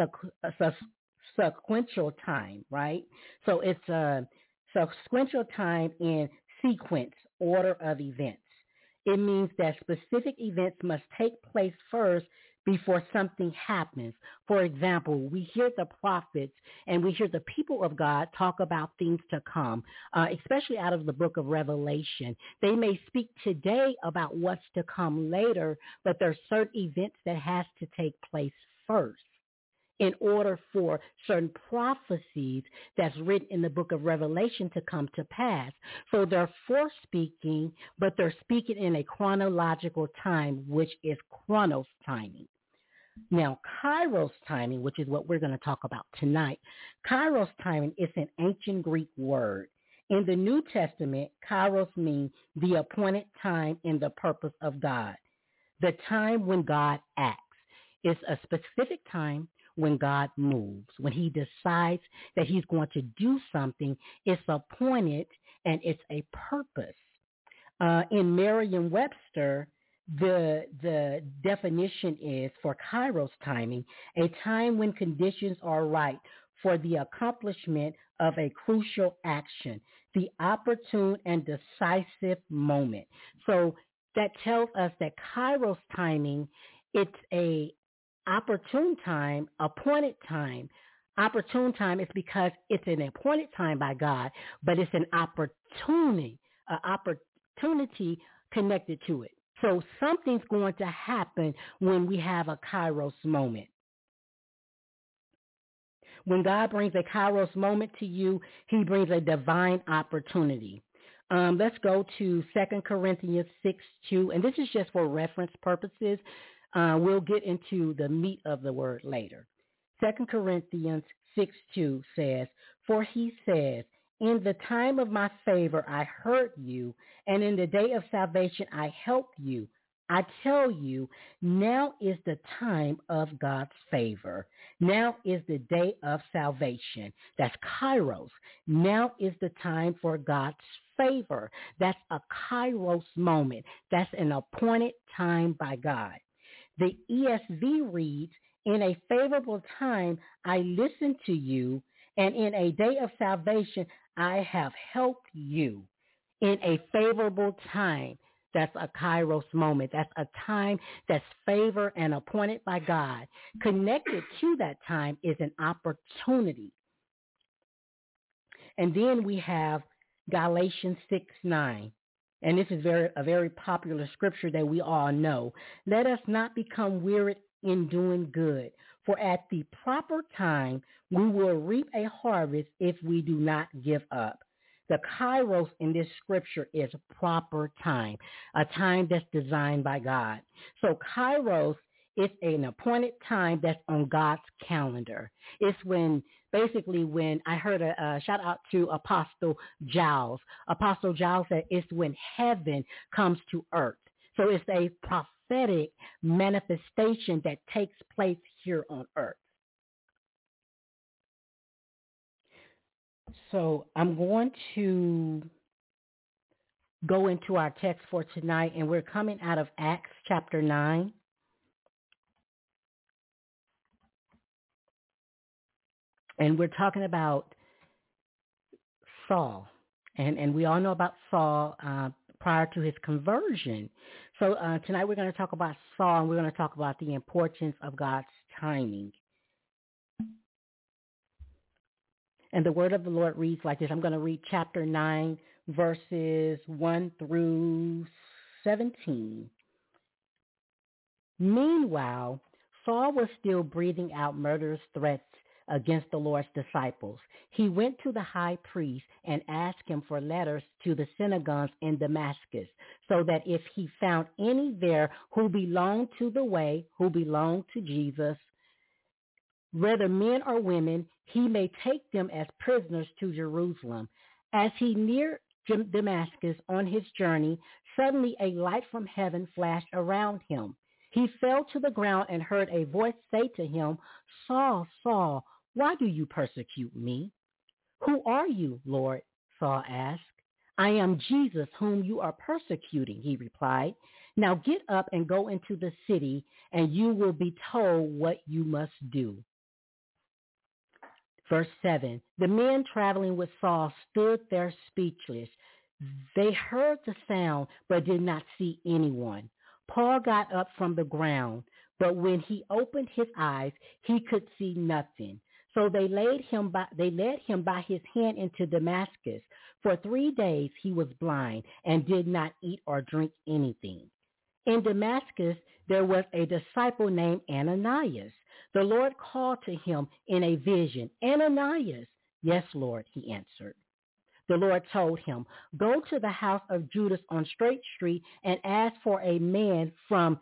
sequential time, right? So it's a sequential time in sequence, order of events. It means that specific events must take place first before something happens. For example, we hear the prophets and we hear the people of God talk about things to come, especially out of the book of Revelation. They may speak today about what's to come later, but there are certain events that has to take place first in order for certain prophecies that's written in the book of Revelation to come to pass. So they're forespeaking, but they're speaking in a chronological time, which is Chronos timing. Now, Kairos timing, which is what we're going to talk about tonight, Kairos timing is an ancient Greek word. In the New Testament, Kairos means the appointed time in the purpose of God, the time when God acts. It's a specific time when God moves, when he decides that he's going to do something. It's appointed and it's a purpose. In Merriam-Webster, the definition is for Kairos timing, a time when conditions are right for the accomplishment of a crucial action, the opportune and decisive moment. So that tells us that Kairos timing, it's a opportune time, appointed time. Opportune time is because it's an appointed time by God, but it's an opportunity connected to it. So something's going to happen when we have a Kairos moment. When God brings a Kairos moment to you, he brings a divine opportunity. Let's go to 2 Corinthians 6:2, and this is just for reference purposes. We'll get into the meat of the word later. 2 Corinthians 6:2 says, "For he says, in the time of my favor I heard you, and in the day of salvation I helped you. I tell you, now is the time of God's favor. Now is the day of salvation. That's Kairos. Now is the time for God's favor. That's a Kairos moment. That's an appointed time by God. The ESV reads, in a favorable time, I listened to you, and in a day of salvation, I have helped you. In a favorable time. That's a Kairos moment. That's a time that's favored and appointed by God. Connected to that time is an opportunity. And then we have Galatians 6:9. And this is a very popular scripture that we all know. Let us not become weary in doing good, for at the proper time we will reap a harvest if we do not give up. The Kairos in this scripture is proper time, a time that's designed by God. So Kairos is an appointed time that's on God's calendar. It's when I heard a shout out to Apostle Giles. Apostle Giles said it's when heaven comes to earth. So it's a prophetic manifestation that takes place here on earth. So I'm going to go into our text for tonight, and we're coming out of Acts chapter 9. And we're talking about Saul. And we all know about Saul prior to his conversion. So tonight we're going to talk about Saul, and we're going to talk about the importance of God's timing. And the word of the Lord reads like this. I'm going to read chapter 9, verses 1 through 17. Meanwhile, Saul was still breathing out murderous threats against the Lord's disciples. He went to the high priest and asked him for letters to the synagogues in Damascus, so that if he found any there who belonged to the way, who belonged to Jesus, whether men or women, he may take them as prisoners to Jerusalem. As he neared Damascus on his journey, suddenly a light from heaven flashed around him. He fell to the ground and heard a voice say to him, Saul, Saul, why do you persecute me? Who are you, Lord? Saul asked. I am Jesus whom you are persecuting, he replied. Now get up and go into the city, and you will be told what you must do. Verse 7, the men traveling with Saul stood there speechless. They heard the sound, but did not see anyone. Paul got up from the ground, but when he opened his eyes, he could see nothing. So they led him by his hand into Damascus. For 3 days he was blind and did not eat or drink anything. In Damascus, there was a disciple named Ananias. The Lord called to him in a vision, Ananias. Yes, Lord, he answered. The Lord told him, go to the house of Judas on Straight Street and ask for a man from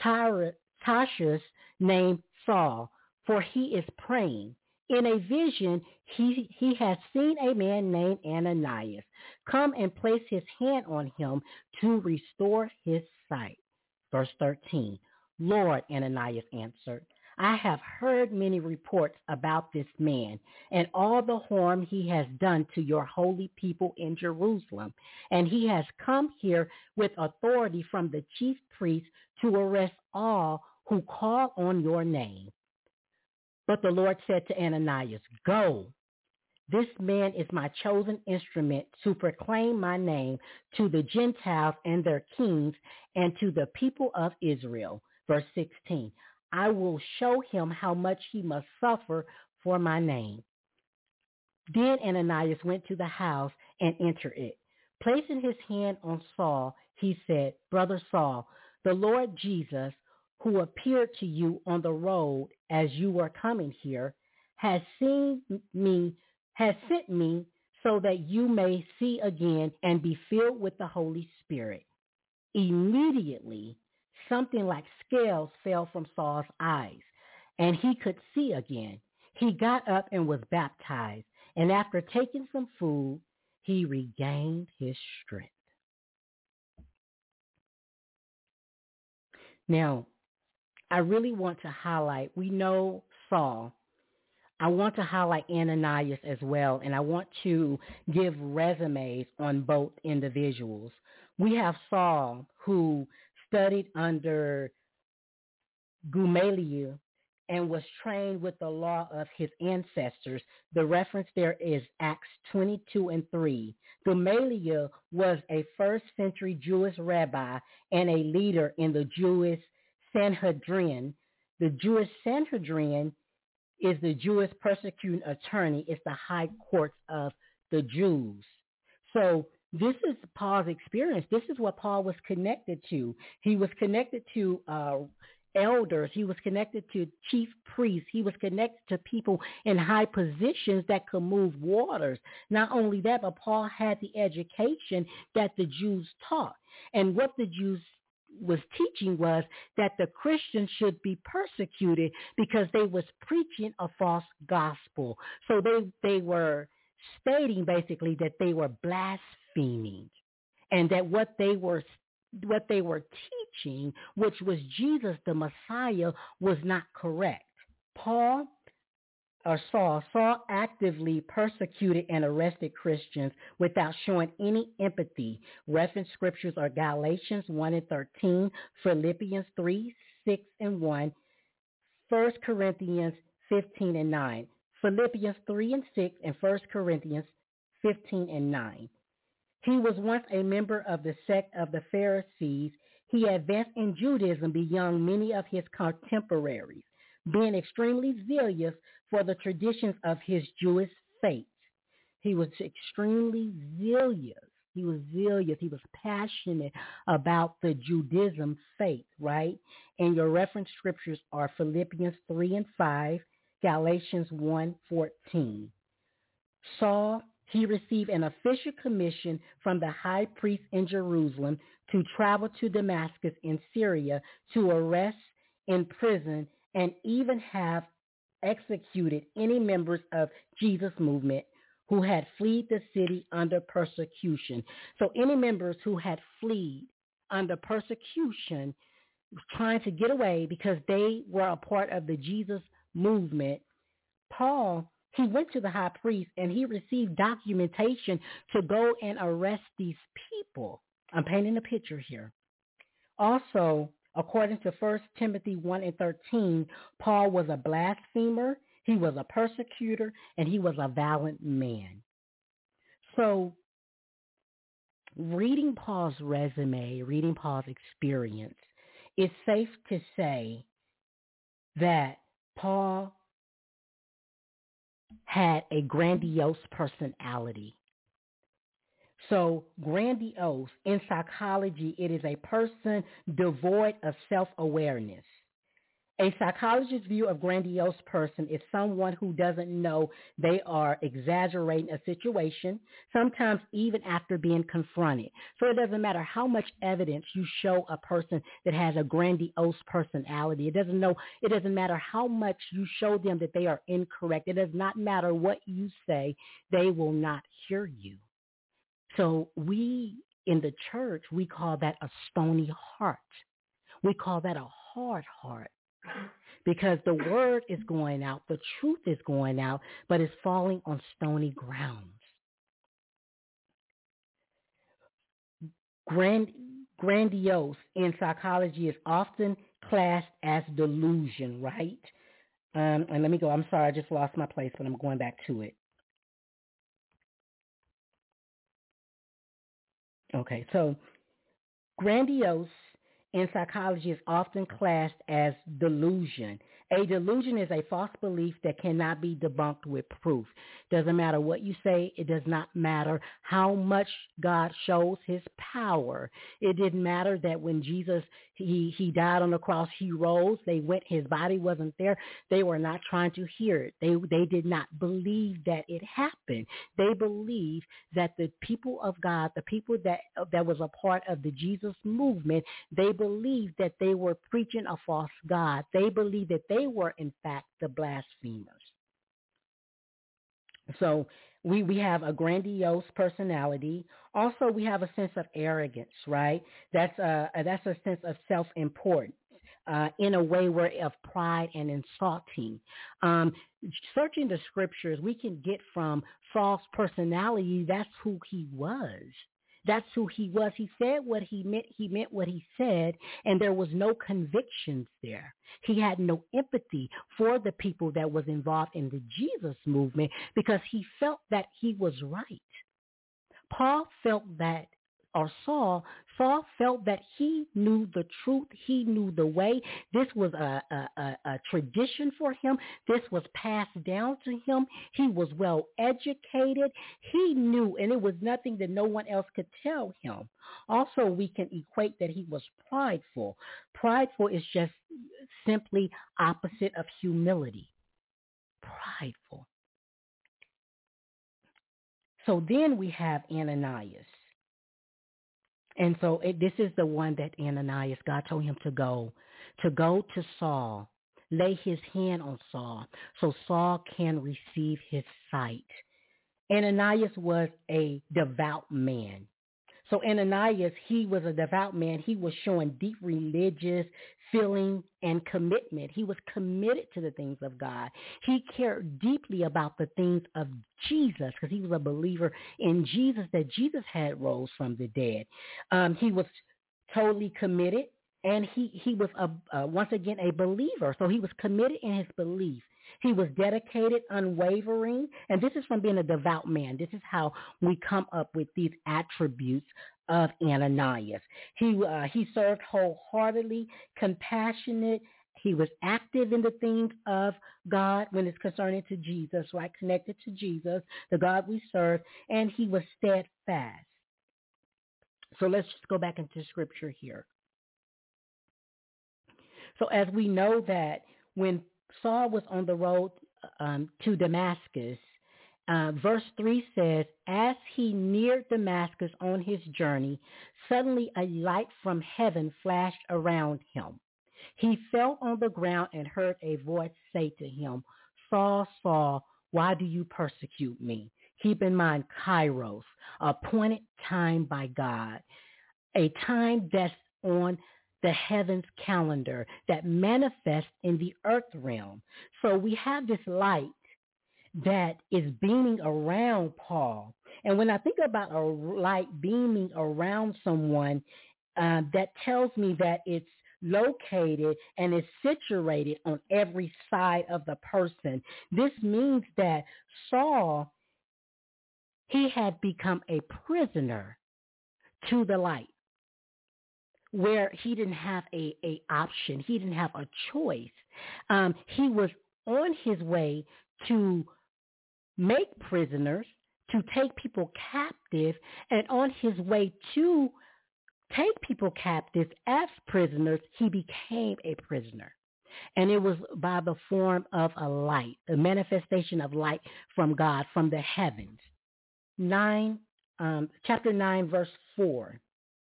Tarsus named Saul, for he is praying. In a vision, he has seen a man named Ananias come and place his hand on him to restore his sight. Verse 13, Lord, Ananias answered, I have heard many reports about this man and all the harm he has done to your holy people in Jerusalem. And he has come here with authority from the chief priests to arrest all who call on your name. But the Lord said to Ananias, go. This man is my chosen instrument to proclaim my name to the Gentiles and their kings and to the people of Israel. Verse 16, I will show him how much he must suffer for my name. Then Ananias went to the house and entered it. Placing his hand on Saul, he said, Brother Saul, the Lord Jesus, who appeared to you on the road as you were coming here, has sent me so that you may see again and be filled with the Holy Spirit. Immediately, something like scales fell from Saul's eyes, and he could see again. He got up and was baptized, and after taking some food, he regained his strength. Now, I really want to highlight, we know Saul. I want to highlight Ananias as well, and I want to give resumes on both individuals. We have Saul, who studied under Gamaliel and was trained with the law of his ancestors. The reference there is Acts 22:3. Gamaliel was a first-century Jewish rabbi and a leader in the Jewish Sanhedrin. The Jewish Sanhedrin is the Jewish persecuting attorney. It's the high courts of the Jews. So this is Paul's experience. This is what Paul was connected to. He was connected to elders. He was connected to chief priests. He was connected to people in high positions that could move waters. Not only that, but Paul had the education that the Jews taught. And what the Jews was teaching was that the Christians should be persecuted because they was preaching a false gospel. So they were stating basically that they were blaspheming, and that what they were teaching, which was Jesus the Messiah, was not correct. Saul actively persecuted and arrested Christians without showing any empathy. Reference scriptures are Galatians 1:13, Philippians 3:6-1, 1 Corinthians 15:9, Philippians 3:6, and 1 Corinthians 15:9. He was once a member of the sect of the Pharisees. He advanced in Judaism beyond many of his contemporaries, being extremely zealous for the traditions of his Jewish faith. He was extremely zealous. He was passionate about the Judaism faith, right? And your reference scriptures are Philippians 3:5, Galatians 1:14. Saul, he received an official commission from the high priest in Jerusalem to travel to Damascus in Syria to arrest, imprison, and even have executed any members of Jesus movement who had fled the city under persecution. So any members who had fled under persecution, trying to get away because they were a part of the Jesus movement, Paul, he went to the high priest and he received documentation to go and arrest these people. I'm painting a picture here. Also, according to 1 Timothy 1:13, Paul was a blasphemer, he was a persecutor, and he was a violent man. So reading Paul's resume, reading Paul's experience, it's safe to say that Paul had a grandiose personality. So grandiose, in psychology, it is a person devoid of self-awareness. A psychologist's view of grandiose person is someone who doesn't know they are exaggerating a situation, sometimes even after being confronted. So it doesn't matter how much evidence you show a person that has a grandiose personality. It doesn't matter how much you show them that they are incorrect. It does not matter what you say, they will not hear you. So we in the church, we call that a stony heart. We call that a hard heart. Because the word is going out, the truth is going out, but it's falling on stony grounds. Grandiose in psychology is often classed as delusion, right? And let me go. I'm sorry, I just lost my place, but I'm going back to it. Okay, so grandiose in psychology is often classed as delusion. A delusion is a false belief that cannot be debunked with proof. Doesn't matter what you say. It does not matter how much God shows his power. It didn't matter that when Jesus, he died on the cross, he rose. His body wasn't there. They were not trying to hear it. They did not believe that it happened. They believed that the people of God, the people that was a part of the Jesus movement, they believed that they were preaching a false God. They believed that they were, in fact, the blasphemers. So we have a grandiose personality. Also, we have a sense of arrogance, right? That's a sense of self-importance. in a way where of pride and insulting. Searching the scriptures, we can get from Saul's personality, that's who he was. That's who he was. He said what he meant what he said, and there was no convictions there. He had no empathy for the people that was involved in the Jesus movement because he felt that he was right. Paul felt that, or Saul felt that he knew the truth. He knew the way. This was a tradition for him. This was passed down to him. He was well educated. He knew, and it was nothing that no one else could tell him. Also, we can equate that he was prideful. Prideful is just simply opposite of humility. Prideful. So then we have Ananias. And so this is the one that Ananias, God told him to go to Saul, lay his hand on Saul so Saul can receive his sight. Ananias was a devout man. So Ananias, he was a devout man. He was showing deep religious feeling and commitment. He was committed to the things of God. He cared deeply about the things of Jesus because he was a believer in Jesus, that Jesus had rose from the dead. He was totally committed, and he was, once again, a believer. So he was committed in his belief. He was dedicated, unwavering, and this is from being a devout man. This is how we come up with these attributes of Ananias. He served wholeheartedly, compassionate. He was active in the things of God when it's concerning to Jesus, right? Connected to Jesus, the God we serve, and he was steadfast. So let's just go back into scripture here. So as we know that when Saul was on the road to Damascus, verse 3 says, as he neared Damascus on his journey, suddenly a light from heaven flashed around him. He fell on the ground and heard a voice say to him, Saul, Saul, why do you persecute me? Keep in mind, Kairos, appointed time by God, a time that's on the heavens calendar that manifests in the earth realm. So we have this light that is beaming around Paul. And when I think about a light beaming around someone, that tells me that it's located and is situated on every side of the person. This means that Saul, he had become a prisoner to the light, where he didn't have a option. He didn't have a choice. He was on his way to make prisoners, to take people captive, and on his way to take people captive as prisoners, he became a prisoner. And it was by the form of a light, a manifestation of light from God, from the heavens. Chapter 9, verse 4.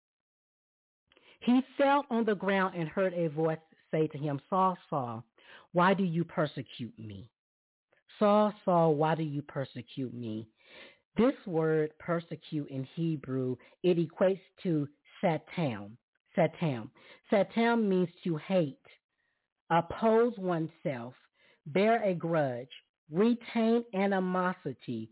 He fell on the ground and heard a voice say to him, Saul, Saul, why do you persecute me? Saul, Saul, why do you persecute me? This word persecute in Hebrew, it equates to satam. Satam means to hate, oppose oneself, bear a grudge, retain animosity,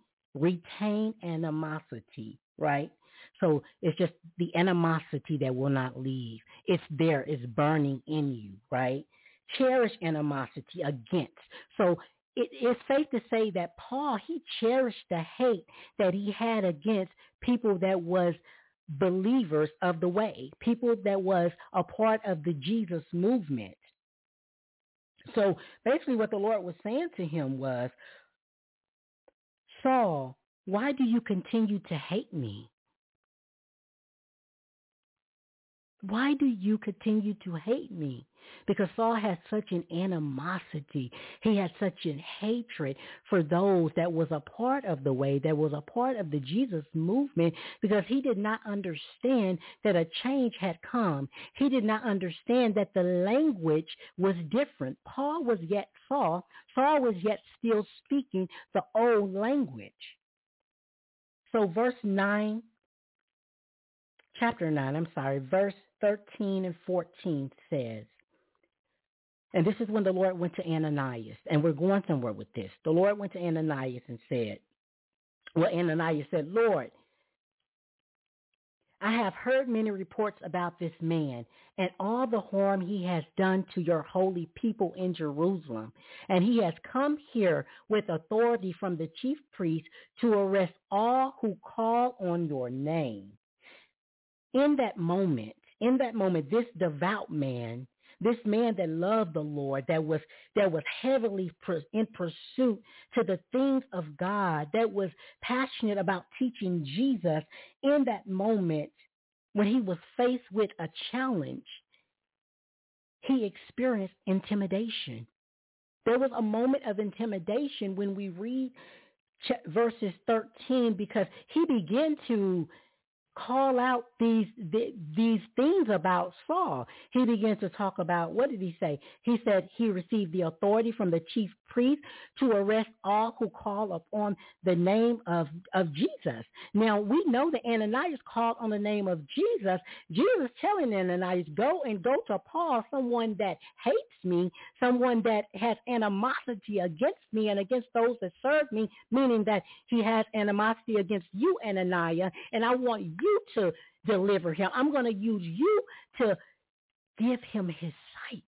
right? So it's just the animosity that will not leave. It's there. It's burning in you, right? Cherish animosity against. So it's safe to say that Paul, he cherished the hate that he had against people that was believers of the way, people that was a part of the Jesus movement. So basically what the Lord was saying to him was, Saul, why do you continue to hate me? Why do you continue to hate me? Because Saul had such an animosity. He had such a hatred for those that was a part of the way, that was a part of the Jesus movement, because he did not understand that a change had come. He did not understand that the language was different. Saul was yet still speaking the old language. So verse 9, chapter 9, verse 13 and 14 says, And this is when the Lord went to Ananias, and we're going somewhere with this. The Lord went to Ananias and said, Ananias said, Lord, I have heard many reports about this man and all the harm he has done to your holy people in Jerusalem. And he has come here with authority from the chief priest to arrest all who call on your name. In that moment, this devout man, this man that loved the Lord, that was heavily in pursuit to the things of God, that was passionate about teaching Jesus, in that moment when he was faced with a challenge, he experienced intimidation. There was a moment of intimidation when we read verses 13, because he began to call out these things about Saul. He began to talk about, what did he say? He said he received the authority from the chief priest to arrest all who call upon the name of Jesus. Now, we know that Ananias called on the name of Jesus. Jesus telling Ananias, go to Paul, someone that hates me, someone that has animosity against me and against those that serve me, meaning that he has animosity against you, Ananias, and I want you to deliver him. I'm going to use you to give him his sight.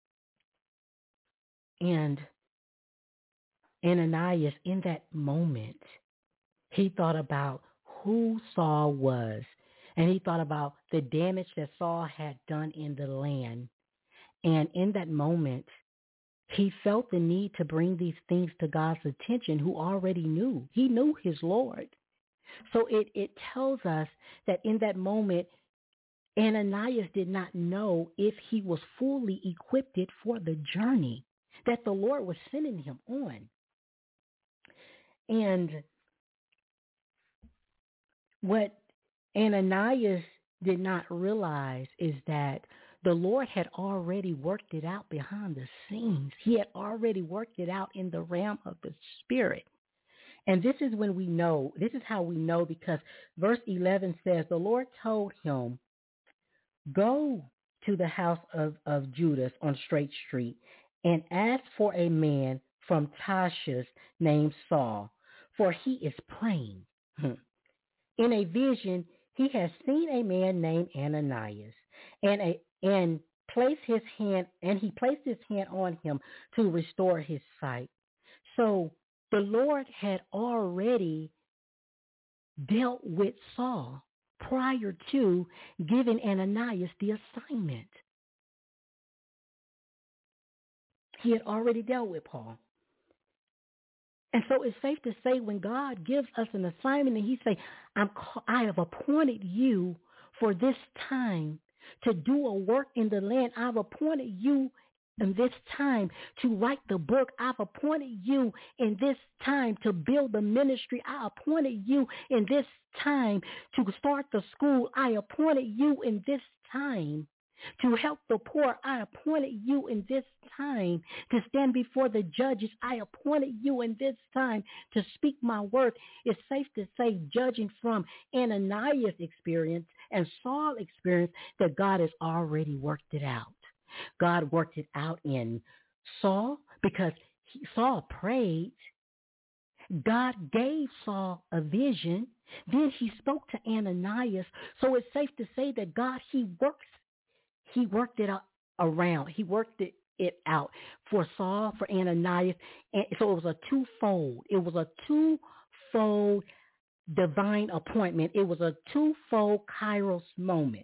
And Ananias, in that moment, he thought about who Saul was, and he thought about the damage that Saul had done in the land. And in that moment, he felt the need to bring these things to God's attention, who already knew. He knew his Lord. So it tells us that in that moment, Ananias did not know if he was fully equipped for the journey that the Lord was sending him on. And what Ananias did not realize is that the Lord had already worked it out behind the scenes. He had already worked it out in the realm of the Spirit. And this is when we know, this is how we know, because verse 11 says, the Lord told him, go to the house of Judas on Straight Street and ask for a man from Tarsus named Saul, for he is praying. In a vision, he has seen a man named Ananias, and he placed his hand on him to restore his sight. So the Lord had already dealt with Saul prior to giving Ananias the assignment. He had already dealt with Paul. And so it's safe to say when God gives us an assignment and he say, I have appointed you for this time to do a work in the land. I've appointed you in this time to write the book. I've appointed you in this time to build the ministry. I appointed you in this time to start the school. I appointed you in this time to help the poor. I appointed you in this time to stand before the judges. I appointed you in this time to speak my word. It's safe to say, judging from Ananias' experience and Saul's experience, that God has already worked it out. God worked it out in Saul because Saul prayed. God gave Saul a vision. Then he spoke to Ananias. So it's safe to say that God, he worked it out around. He worked it out for Saul, for Ananias. And so it was a twofold. It was a twofold divine appointment. It was a twofold Kairos moment.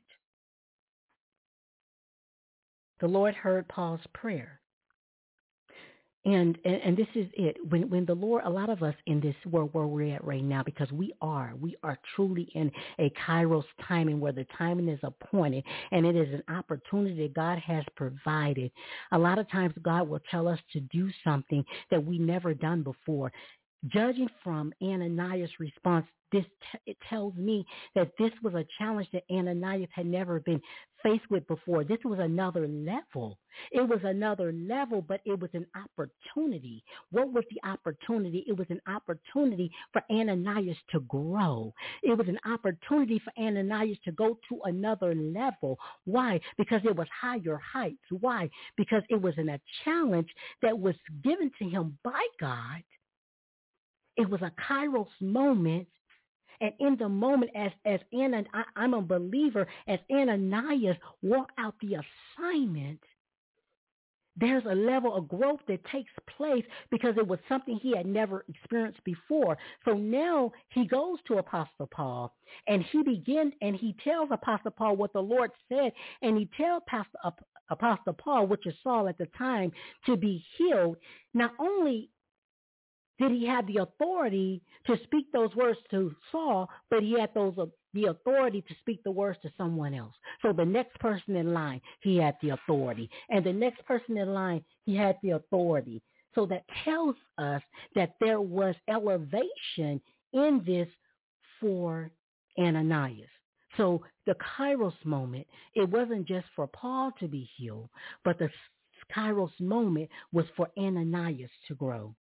The Lord heard Paul's prayer. And this is it. When the Lord, a lot of us in this world where we're at right now, because we are truly in a Kairos timing where the timing is appointed and it is an opportunity that God has provided. A lot of times God will tell us to do something that we never done before. judging from Ananias' response, it tells me that this was a challenge that Ananias had never been faced with before. This was another level. It was another level, but it was an opportunity. What was the opportunity? It was an opportunity for Ananias to grow. It was an opportunity for Ananias to go to another level. Why? Because it was higher heights. Why? Because it was a challenge that was given to him by God. It was a Kairos moment. And in the moment, I'm a believer, as Ananias walked out the assignment, there's a level of growth that takes place because it was something he had never experienced before. So now he goes to Apostle Paul and he tells Apostle Paul what the Lord said, and he tells Apostle Paul, which is Saul at the time, to be healed. Not only did he have the authority to speak those words to Saul, but he had the authority to speak the words to someone else. So the next person in line, he had the authority. And the next person in line, he had the authority. So that tells us that there was elevation in this for Ananias. So the Kairos moment, it wasn't just for Paul to be healed, but the Kairos moment was for Ananias to grow.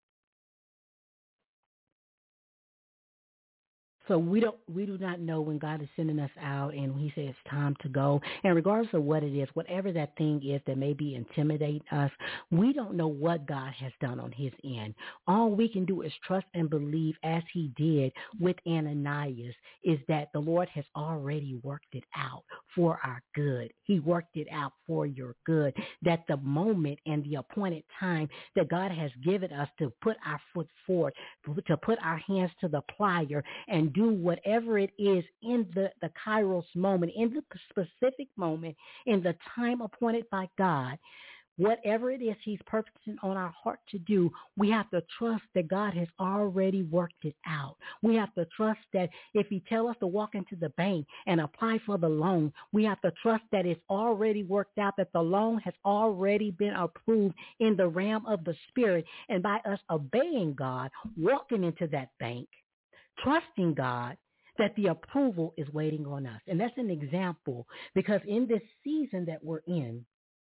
So we do not know when God is sending us out and he says it's time to go. And regardless of what it is, whatever that thing is that may be intimidating us, we don't know what God has done on his end. All we can do is trust and believe, as he did with Ananias, is that the Lord has already worked it out for our good. He worked it out for your good. That the moment and the appointed time that God has given us to put our foot forward, to put our hands to the plier and do whatever it is in the Kairos moment, in the specific moment, in the time appointed by God, whatever it is he's purposing on our heart to do, we have to trust that God has already worked it out. We have to trust that if he tells us to walk into the bank and apply for the loan, we have to trust that it's already worked out, that the loan has already been approved in the realm of the spirit. And by us obeying God, walking into that bank, trusting God, that the approval is waiting on us. And that's an example, because in this season that we're in,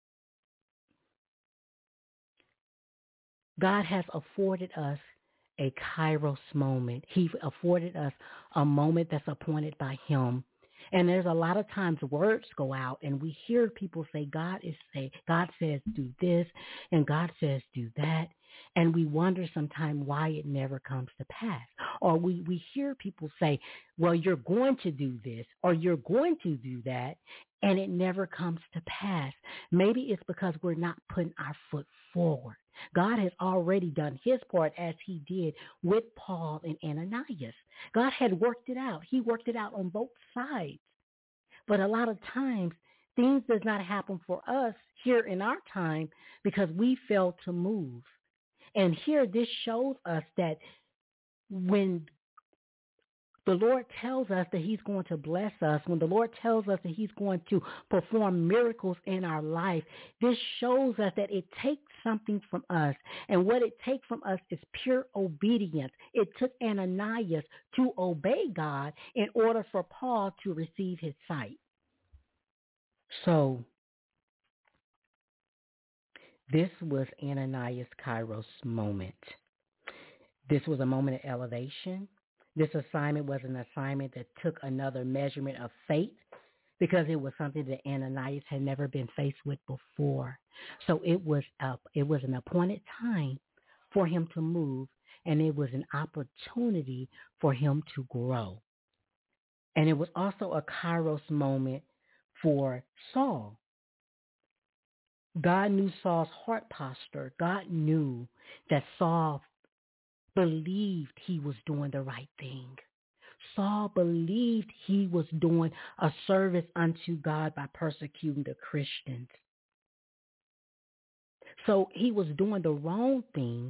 God has afforded us a Kairos moment. He afforded us a moment that's appointed by him. And there's a lot of times words go out and we hear people say, God says do this and God says do that. And we wonder sometimes why it never comes to pass. Or we hear people say, well, you're going to do this or you're going to do that, and it never comes to pass. Maybe it's because we're not putting our foot forward. God has already done his part, as he did with Paul and Ananias. God had worked it out. He worked it out on both sides. But a lot of times, things does not happen for us here in our time because we fail to move. And here this shows us that when the Lord tells us that he's going to bless us, when the Lord tells us that he's going to perform miracles in our life, this shows us that it takes something from us. And what it takes from us is pure obedience. It took Ananias to obey God in order for Paul to receive his sight. So this was Ananias' Kairos moment. This was a moment of elevation. This assignment was an assignment that took another measurement of faith because it was something that Ananias had never been faced with before. So it was an appointed time for him to move, and it was an opportunity for him to grow. And it was also a Kairos moment for Saul. God knew Saul's heart posture. God knew that Saul believed he was doing the right thing. Saul believed he was doing a service unto God by persecuting the Christians. So he was doing the wrong thing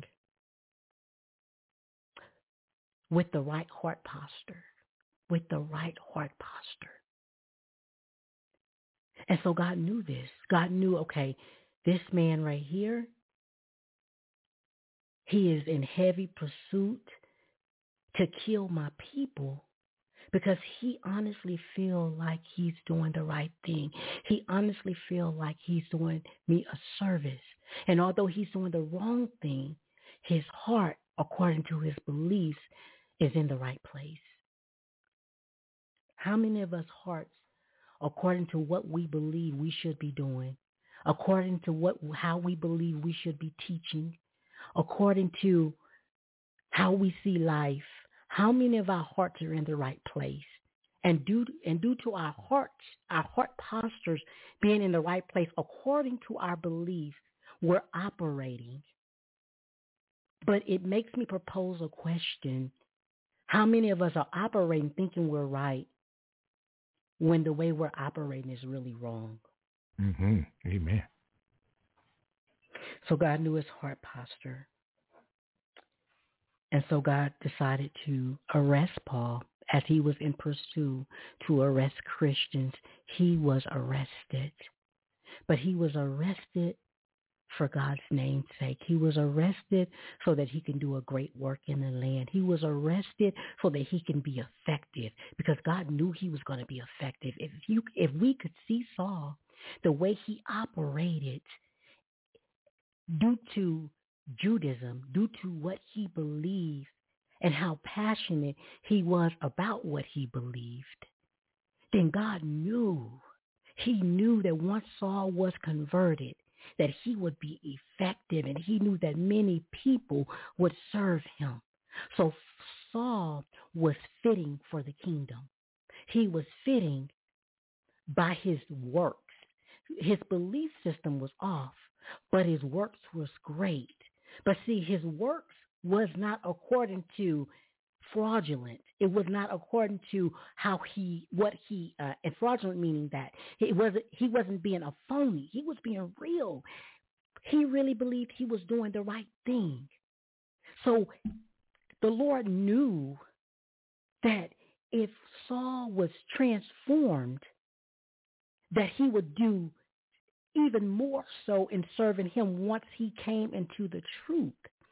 with the right heart posture. With the right heart posture. And so God knew this. God knew, okay, this man right here, he is in heavy pursuit to kill my people, because he honestly feel like he's doing the right thing. He honestly feel like he's doing me a service. And although he's doing the wrong thing, his heart, according to his beliefs, is in the right place. How many of us hearts, according to what we believe we should be doing, according to how we believe we should be teaching, according to how we see life, how many of our hearts are in the right place? And due to our hearts, our heart postures being in the right place, according to our belief, we're operating. But it makes me propose a question. How many of us are operating thinking we're right when the way we're operating is really wrong? Mm-hmm. Amen. So God knew his heart posture. And so God decided to arrest Paul as he was in pursuit to arrest Christians. He was arrested. But he was arrested for God's name's sake. He was arrested so that he can do a great work in the land. He was arrested so that he can be effective, because God knew he was going to be effective. If we could see Saul, the way he operated due to Judaism, due to what he believed and how passionate he was about what he believed, then God knew. He knew that once Saul was converted, that he would be effective, and he knew that many people would serve him. So Saul was fitting for the kingdom. He was fitting by his works. His belief system was off, but his works was great. But see, his works was not according to fraudulent. It was not according to and fraudulent meaning that he wasn't being a phony. He was being real. He really believed he was doing the right thing. So the Lord knew that if Saul was transformed, that he would do even more so in serving him once he came into the truth.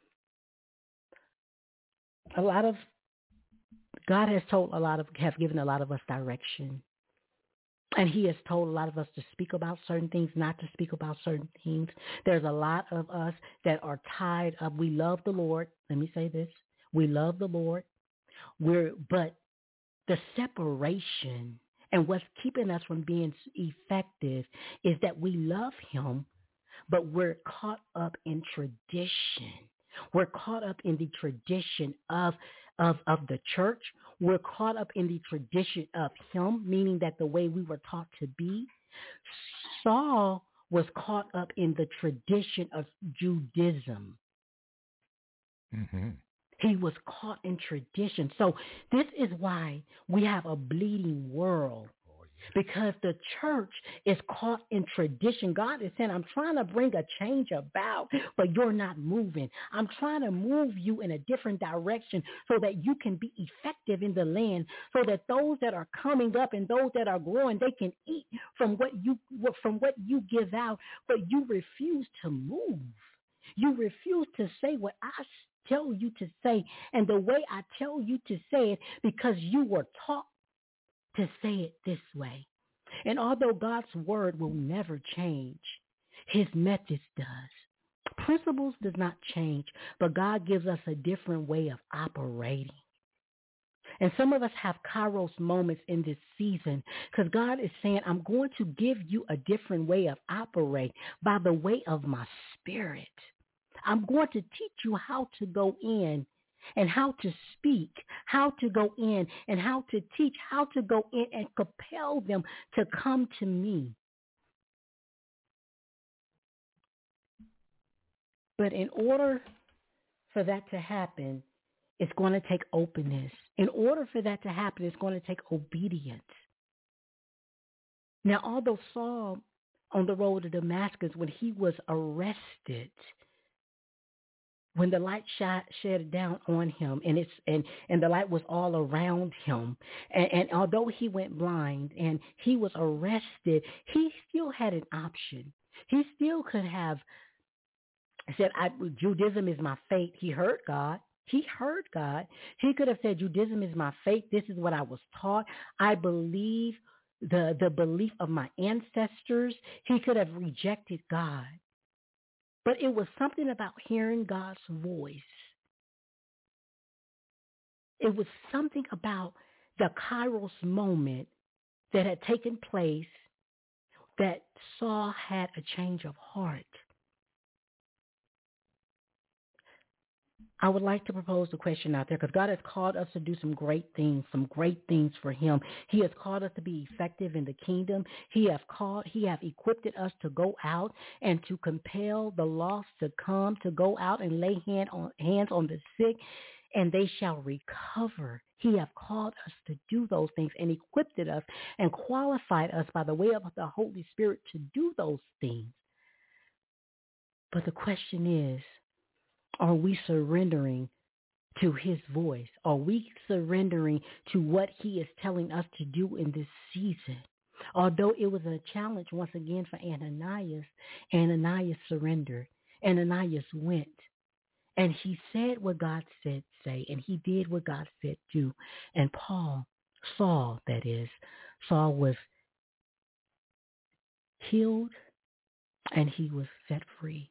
God has given a lot of us direction. And he has told a lot of us to speak about certain things, not to speak about certain things. There's a lot of us that are tied up. We love the Lord. Let me say this. We love the Lord. But the separation and what's keeping us from being effective is that we love him, but we're caught up in tradition. We're caught up in the tradition of the church. We're caught up in the tradition of him, meaning that the way we were taught to be. Saul was caught up in the tradition of Judaism. Mm-hmm. He was caught in tradition. So this is why we have a bleeding world, because the church is caught in tradition. God is saying, I'm trying to bring a change about, but you're not moving. I'm trying to move you in a different direction so that you can be effective in the land, so that those that are coming up and those that are growing, they can eat from what you give out, but you refuse to move. You refuse to say what I tell you to say, and the way I tell you to say it, because you were taught to say it this way. And although God's word will never change, his methods does. Principles does not change, but God gives us a different way of operating. And some of us have Kairos moments in this season, because God is saying, I'm going to give you a different way of operating by the way of my spirit. I'm going to teach you how to go in and how to speak, how to go in and how to teach, how to go in and compel them to come to me. But in order for that to happen, it's going to take openness. In order for that to happen, it's going to take obedience. Now, although Saul on the road to Damascus, when he was arrested, when the light shed down on him, and the light was all around him, and although he went blind and he was arrested, he still had an option. He still could have said, Judaism is my fate. He heard God. He heard God. He could have said, Judaism is my faith. This is what I was taught. I believe the belief of my ancestors. He could have rejected God. But it was something about hearing God's voice. It was something about the Kairos moment that had taken place that Saul had a change of heart. I would like to propose a question out there because God has called us to do some great things for him. He has called us to be effective in the kingdom. He has equipped us to go out and to compel the lost to come, to go out and lay hands on the sick, and they shall recover. He has called us to do those things and equipped us and qualified us by the way of the Holy Spirit to do those things. But the question is, are we surrendering to his voice? Are we surrendering to what he is telling us to do in this season? Although it was a challenge once again for Ananias surrendered. Ananias went. And he said what God said say, and he did what God said do. And Saul was healed and he was set free.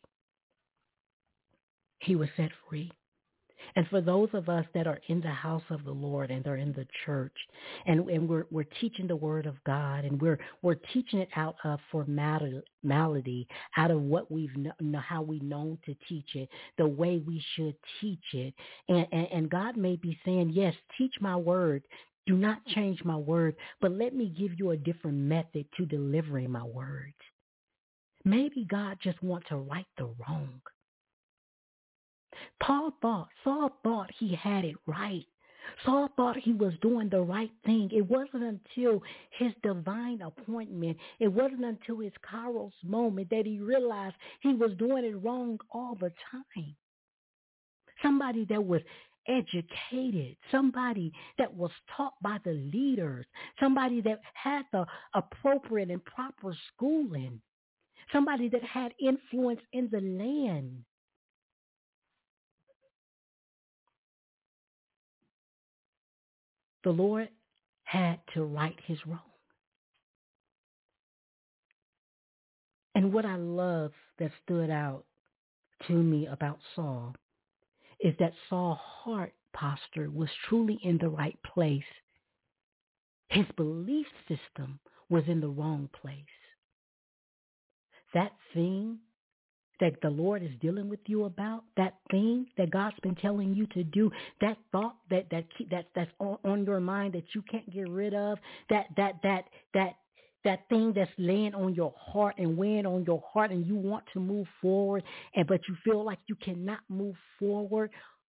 He was set free. And for those of us that are in the house of the Lord and they're in the church and we're teaching the word of God and we're teaching it out of formality, out of what how we know to teach it, the way we should teach it. And God may be saying, yes, teach my word. Do not change my word, but let me give you a different method to delivering my words. Maybe God just wants to right the wrong. Saul thought he had it right. Saul thought he was doing the right thing. It wasn't until his divine appointment, it wasn't until his Kairos moment that he realized he was doing it wrong all the time. Somebody that was educated, somebody that was taught by the leaders, somebody that had the appropriate and proper schooling, somebody that had influence in the land. The Lord had to right his wrong. And what I love that stood out to me about Saul is that Saul's heart posture was truly in the right place. His belief system was in the wrong place. That thing that the Lord is dealing with you about, that thing that God's been telling you to do, that thought that's on your mind that you can't get rid of, that thing that's laying on your heart and weighing on your heart, and you want to move forward, but you feel like you cannot move forward.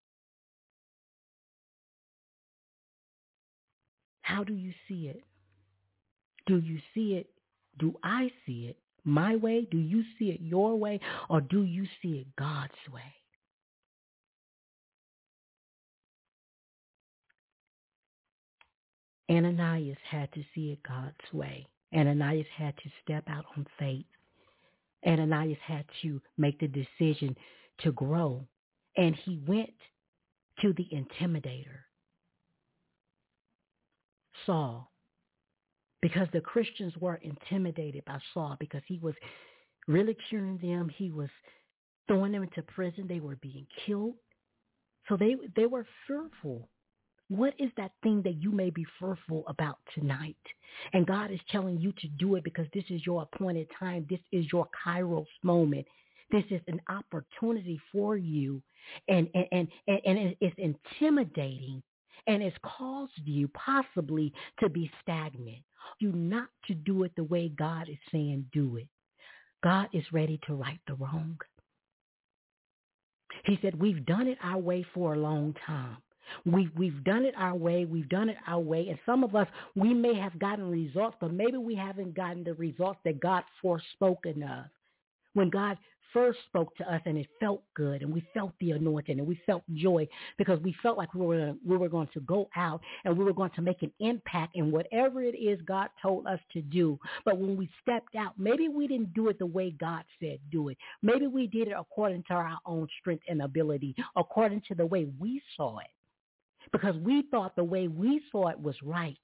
How do you see it? Do you see it? Do I see it my way? Do you see it your way? Or do you see it God's way? Ananias had to see it God's way. Ananias had to step out on faith. Ananias had to make the decision to grow. And he went to the intimidator, Saul, because the Christians were intimidated by Saul because he was ridiculing them. He was throwing them into prison. They were being killed. So they were fearful. What is that thing that you may be fearful about tonight? And God is telling you to do it because this is your appointed time. This is your Kairos moment. This is an opportunity for you. And it's intimidating. And it's caused you possibly to be stagnant. You not to do it the way God is saying do it. God is ready to right the wrong. He said, we've done it our way for a long time. We've done it our way. We've done it our way. And some of us, we may have gotten results, but maybe we haven't gotten the results that God forespoken of. When God first spoke to us and it felt good and we felt the anointing and we felt joy because we felt like we were going to go out and we were going to make an impact in whatever it is God told us to do. But when we stepped out, maybe we didn't do it the way God said do it. Maybe we did it according to our own strength and ability, according to the way we saw it, because we thought the way we saw it was right.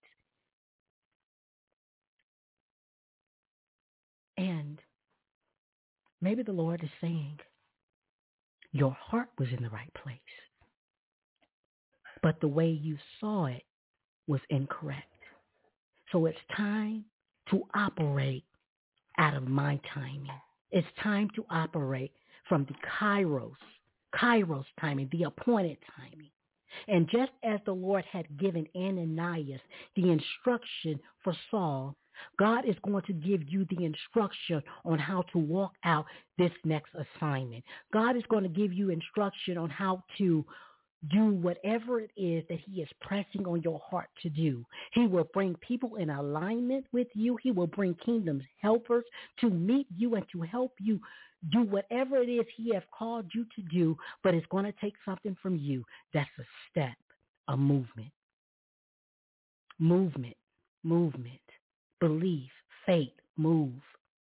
And maybe the Lord is saying, your heart was in the right place, but the way you saw it was incorrect. So it's time to operate out of my timing. It's time to operate from the Kairos timing, the appointed timing. And just as the Lord had given Ananias the instruction for Saul, God is going to give you the instruction on how to walk out this next assignment. God is going to give you instruction on how to do whatever it is that he is pressing on your heart to do. He will bring people in alignment with you. He will bring kingdom's helpers to meet you and to help you do whatever it is he has called you to do, but it's going to take something from you. That's a step, a movement. Movement. Belief, faith, move.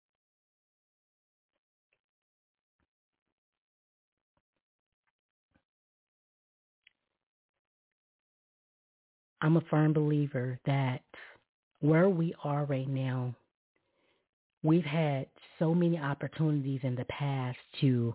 I'm a firm believer that where we are right now, we've had so many opportunities in the past to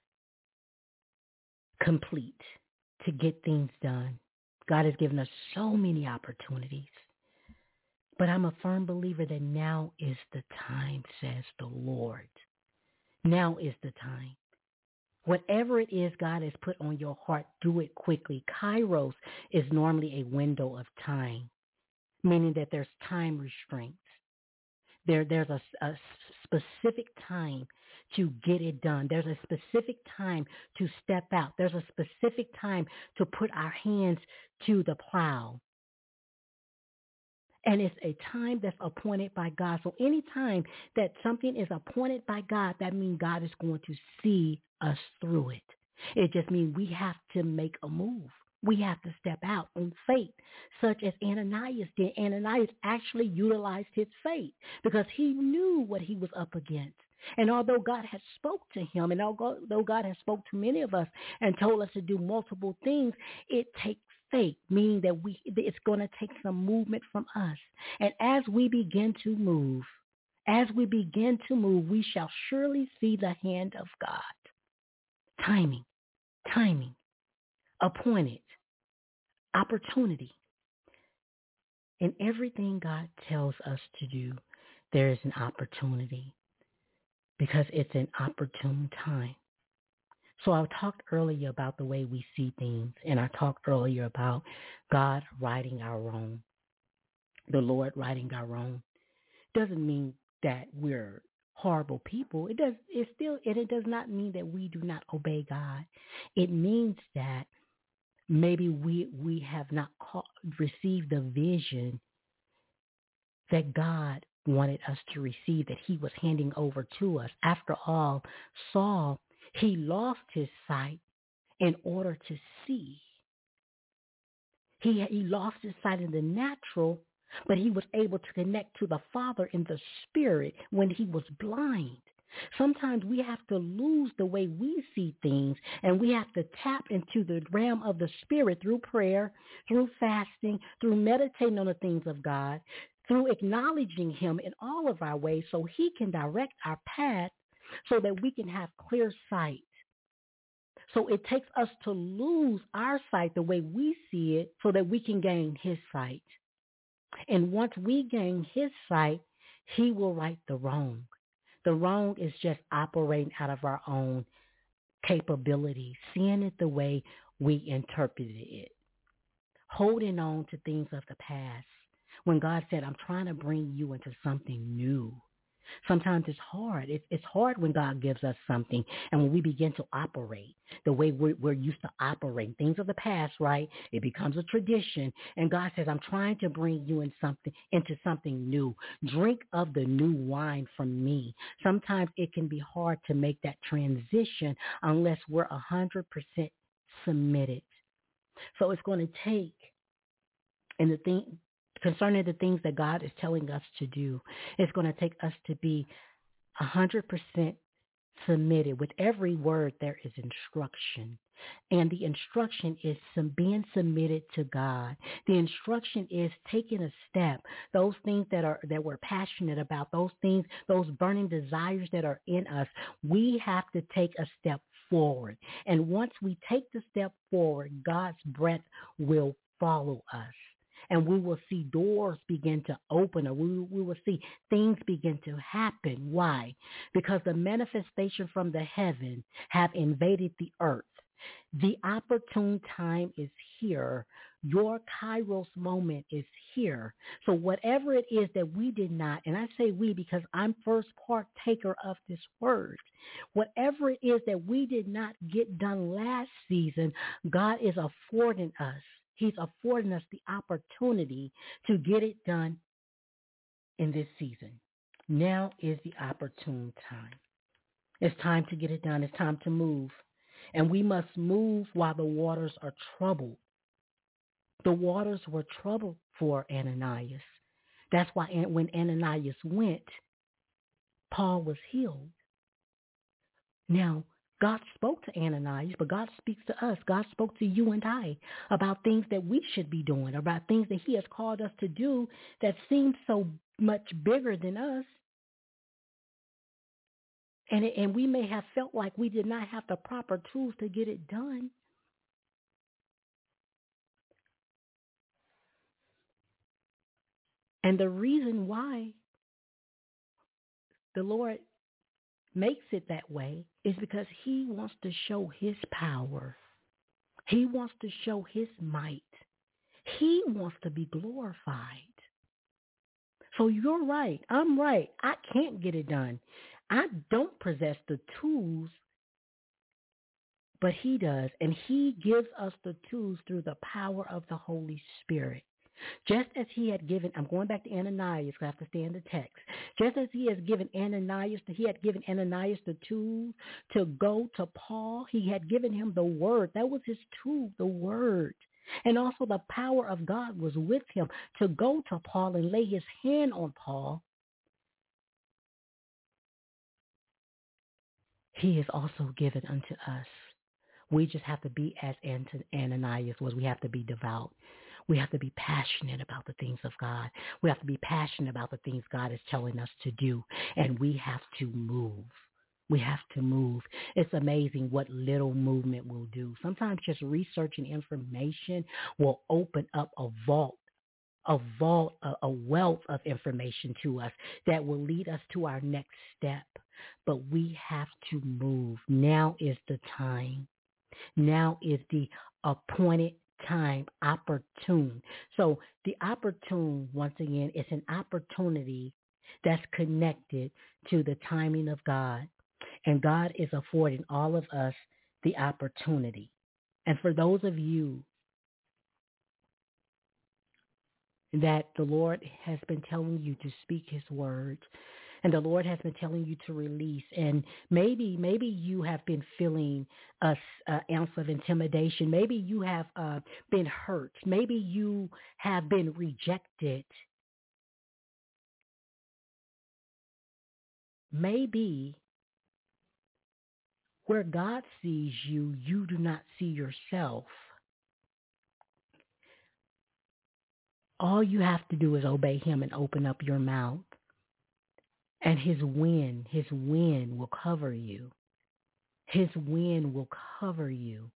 complete, to get things done. God has given us so many opportunities. But I'm a firm believer that now is the time, says the Lord. Now is the time. Whatever it is God has put on your heart, do it quickly. Kairos is normally a window of time, meaning that there's time restraints. There's a specific time to get it done. There's a specific time to step out. There's a specific time to put our hands to the plow. And it's a time that's appointed by God. So any time that something is appointed by God, that means God is going to see us through it. It just means we have to make a move. We have to step out in faith, such as Ananias did. Ananias actually utilized his faith because he knew what he was up against. And although God had spoke to him, and although God has spoke to many of us and told us to do multiple things, it takes faith, meaning that it's going to take some movement from us. And as we begin to move, we shall surely see the hand of God. Timing, appointed, opportunity. In everything God tells us to do, there is an opportunity because it's an opportune time. So I talked earlier about the way we see things, and I talked earlier about God righting our wrong, the Lord righting our wrong. Doesn't mean that we're horrible people. It does not mean that we do not obey God. It means that maybe we have not received the vision that God wanted us to receive, that he was handing over to us. After all, Saul, he lost his sight in order to see. He lost his sight in the natural, but he was able to connect to the Father in the spirit when he was blind. Sometimes we have to lose the way we see things, and we have to tap into the realm of the spirit through prayer, through fasting, through meditating on the things of God, through acknowledging him in all of our ways so he can direct our path so that we can have clear sight. So it takes us to lose our sight the way we see it so that we can gain his sight. And once we gain his sight, he will right the wrong. The wrong is just operating out of our own capability, seeing it the way we interpreted it, holding on to things of the past. When God said, I'm trying to bring you into something new, Sometimes it's hard. It's hard when God gives us something and when we begin to operate the way we're used to operating. Things of the past, right? It becomes a tradition. And God says, I'm trying to bring you into something new. Drink of the new wine from me. Sometimes it can be hard to make that transition unless we're 100% submitted. So it's going to take, and the thing concerning the things that God is telling us to do, it's going to take us to be 100% submitted. With every word, there is instruction. And the instruction is being submitted to God. The instruction is taking a step. Those things that we're passionate about, those things, those burning desires that are in us, we have to take a step forward. And once we take the step forward, God's breath will follow us. And we will see doors begin to open, or we will see things begin to happen. Why? Because the manifestation from the heaven have invaded the earth. The opportune time is here. Your Kairos moment is here. So whatever it is that we did not, and I say we because I'm first partaker of this word, whatever it is that we did not get done last season, God is affording us. He's affording us the opportunity to get it done in this season. Now is the opportune time. It's time to get it done. It's time to move. And we must move while the waters are troubled. The waters were troubled for Ananias. That's why when Ananias went, Paul was healed. Now, God spoke to Ananias, but God speaks to us. God spoke to you and I about things that we should be doing, about things that he has called us to do that seem so much bigger than us. And we may have felt like we did not have the proper tools to get it done. And the reason why the Lord makes it that way is because he wants to show his power. He wants to show his might. He wants to be glorified. So you're right. I'm right. I can't get it done. I don't possess the tools, but he does. And he gives us the tools through the power of the Holy Spirit. Just as he had given, I'm going back to Ananias, because I have to stay in the text. Just as he had given Ananias the tool to go to Paul, he had given him the word. That was his tool, the word. And also the power of God was with him to go to Paul and lay his hand on Paul. He is also given unto us. We just have to be as Ananias was. We have to be devout. We have to be passionate about the things of God. We have to be passionate about the things God is telling us to do. And we have to move. We have to move. It's amazing what little movement will do. Sometimes just researching information will open up a wealth of information to us that will lead us to our next step. But we have to move. Now is the time. Now is the appointed time, opportune. So the opportune, once again, is an opportunity that's connected to the timing of God. And God is affording all of us the opportunity. And for those of you that the Lord has been telling you to speak his words, and the Lord has been telling you to release, and maybe you have been feeling an ounce of intimidation. Maybe you have been hurt. Maybe you have been rejected. Maybe where God sees you, you do not see yourself. All you have to do is obey him and open up your mouth. And his wind will cover you. His wind will cover you.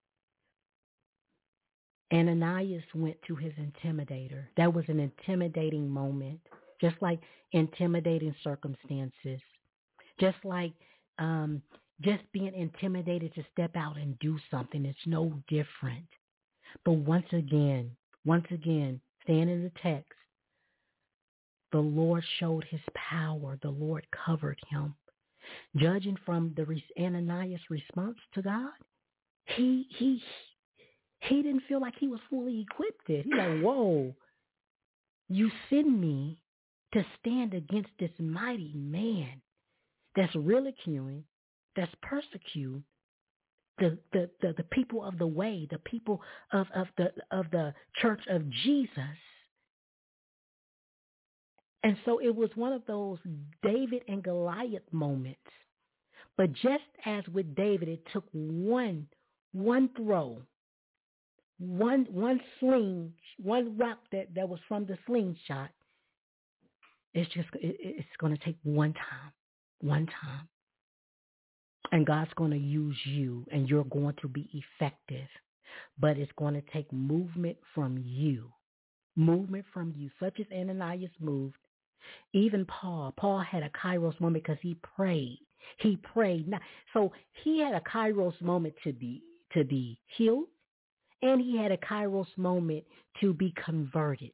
Ananias went to his intimidator. That was an intimidating moment, just like intimidating circumstances, just like just being intimidated to step out and do something. It's no different. But once again, staying in the text, the Lord showed his power. The Lord covered him. Judging from the Ananias' response to God, he didn't feel like he was fully equipped. He's like, whoa, you send me to stand against this mighty man that's ridiculing, that's persecuting the people of the way, the people of the church of Jesus. And so it was one of those David and Goliath moments. But just as with David, it took one throw, one sling, one rock that was from the slingshot. It's going to take one time. And God's going to use you, and you're going to be effective. But it's going to take movement from you, such as Ananias moved. Even Paul had a Kairos moment because he prayed. So he had a Kairos moment to be healed, and he had a Kairos moment to be converted.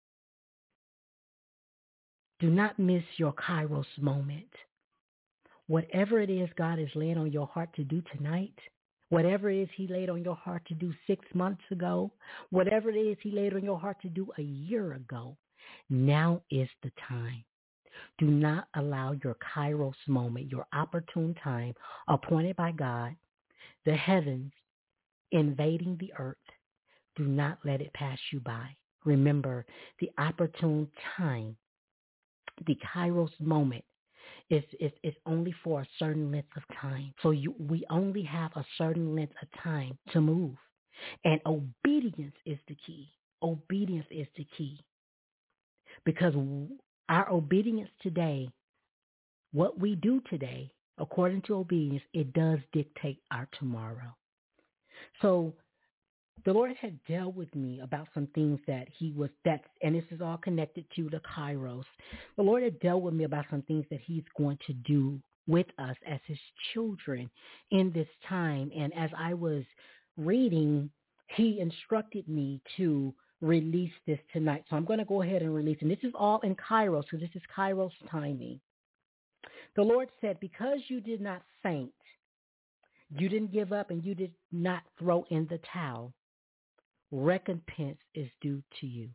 Do not miss your Kairos moment. Whatever it is God is laying on your heart to do tonight, whatever it is he laid on your heart to do 6 months ago, whatever it is he laid on your heart to do a year ago, now is the time. Do not allow your Kairos moment, your opportune time appointed by God, the heavens invading the earth. Do not let it pass you by. Remember, the opportune time, the Kairos moment, is only for a certain length of time. So we only have a certain length of time to move. And obedience is the key. Obedience is the key. Because our obedience today, what we do today, according to obedience, it does dictate our tomorrow. So the Lord had dealt with me about some things and this is all connected to the Kairos. The Lord had dealt with me about some things that he's going to do with us as his children in this time. And as I was reading, he instructed me to release this tonight. So I'm going to go ahead and release. And this is all in Kairos, so this is Kairos timing. The Lord said, because you did not faint, you didn't give up, and you did not throw in the towel, recompense is due to you.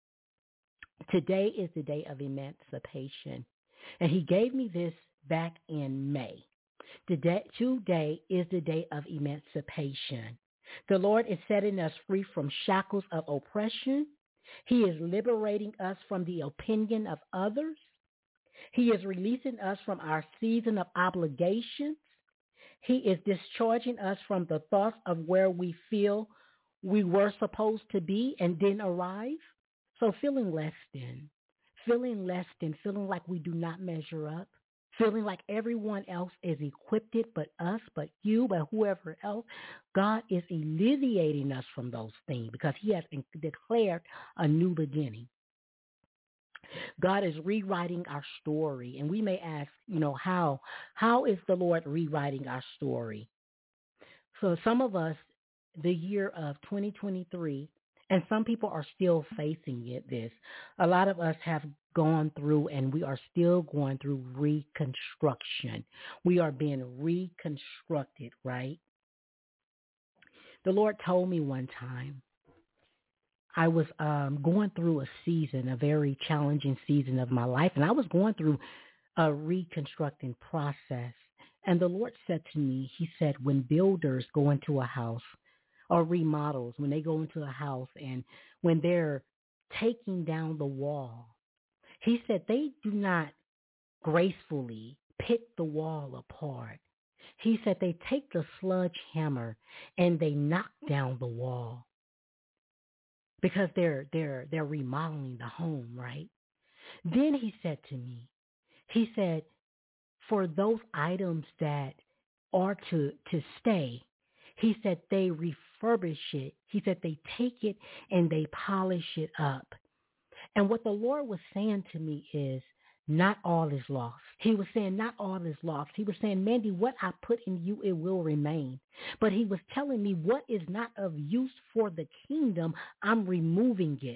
Today is the day of emancipation. And he gave me this back in May. Today is the day of emancipation. The Lord is setting us free from shackles of oppression. He is liberating us from the opinion of others. He is releasing us from our season of obligations. He is discharging us from the thoughts of where we feel we were supposed to be and didn't arrive. So feeling less than, feeling like we do not measure up, feeling like everyone else is equipped but us, but you, but whoever else. God is alleviating us from those things because he has declared a new beginning. God is rewriting our story. And we may ask, how is the Lord rewriting our story? So some of us, the year of 2023, and some people are still facing this. A lot of us have gone through, and we are still going through reconstruction. We are being reconstructed, right? The Lord told me one time, I was going through a very challenging season of my life, and I was going through a reconstructing process. And the Lord said to me, he said, when builders go into a house or remodels, when they go into a house and when they're taking down the wall, he said they do not gracefully pick the wall apart. He said they take the sledgehammer and they knock down the wall because they're remodeling the home, right? Then he said to me, he said, for those items that are to stay, he said they refurbish it. He said they take it and they polish it up. And what the Lord was saying to me is, not all is lost. He was saying, not all is lost. He was saying, Mandy, what I put in you, it will remain. But he was telling me what is not of use for the kingdom, I'm removing it.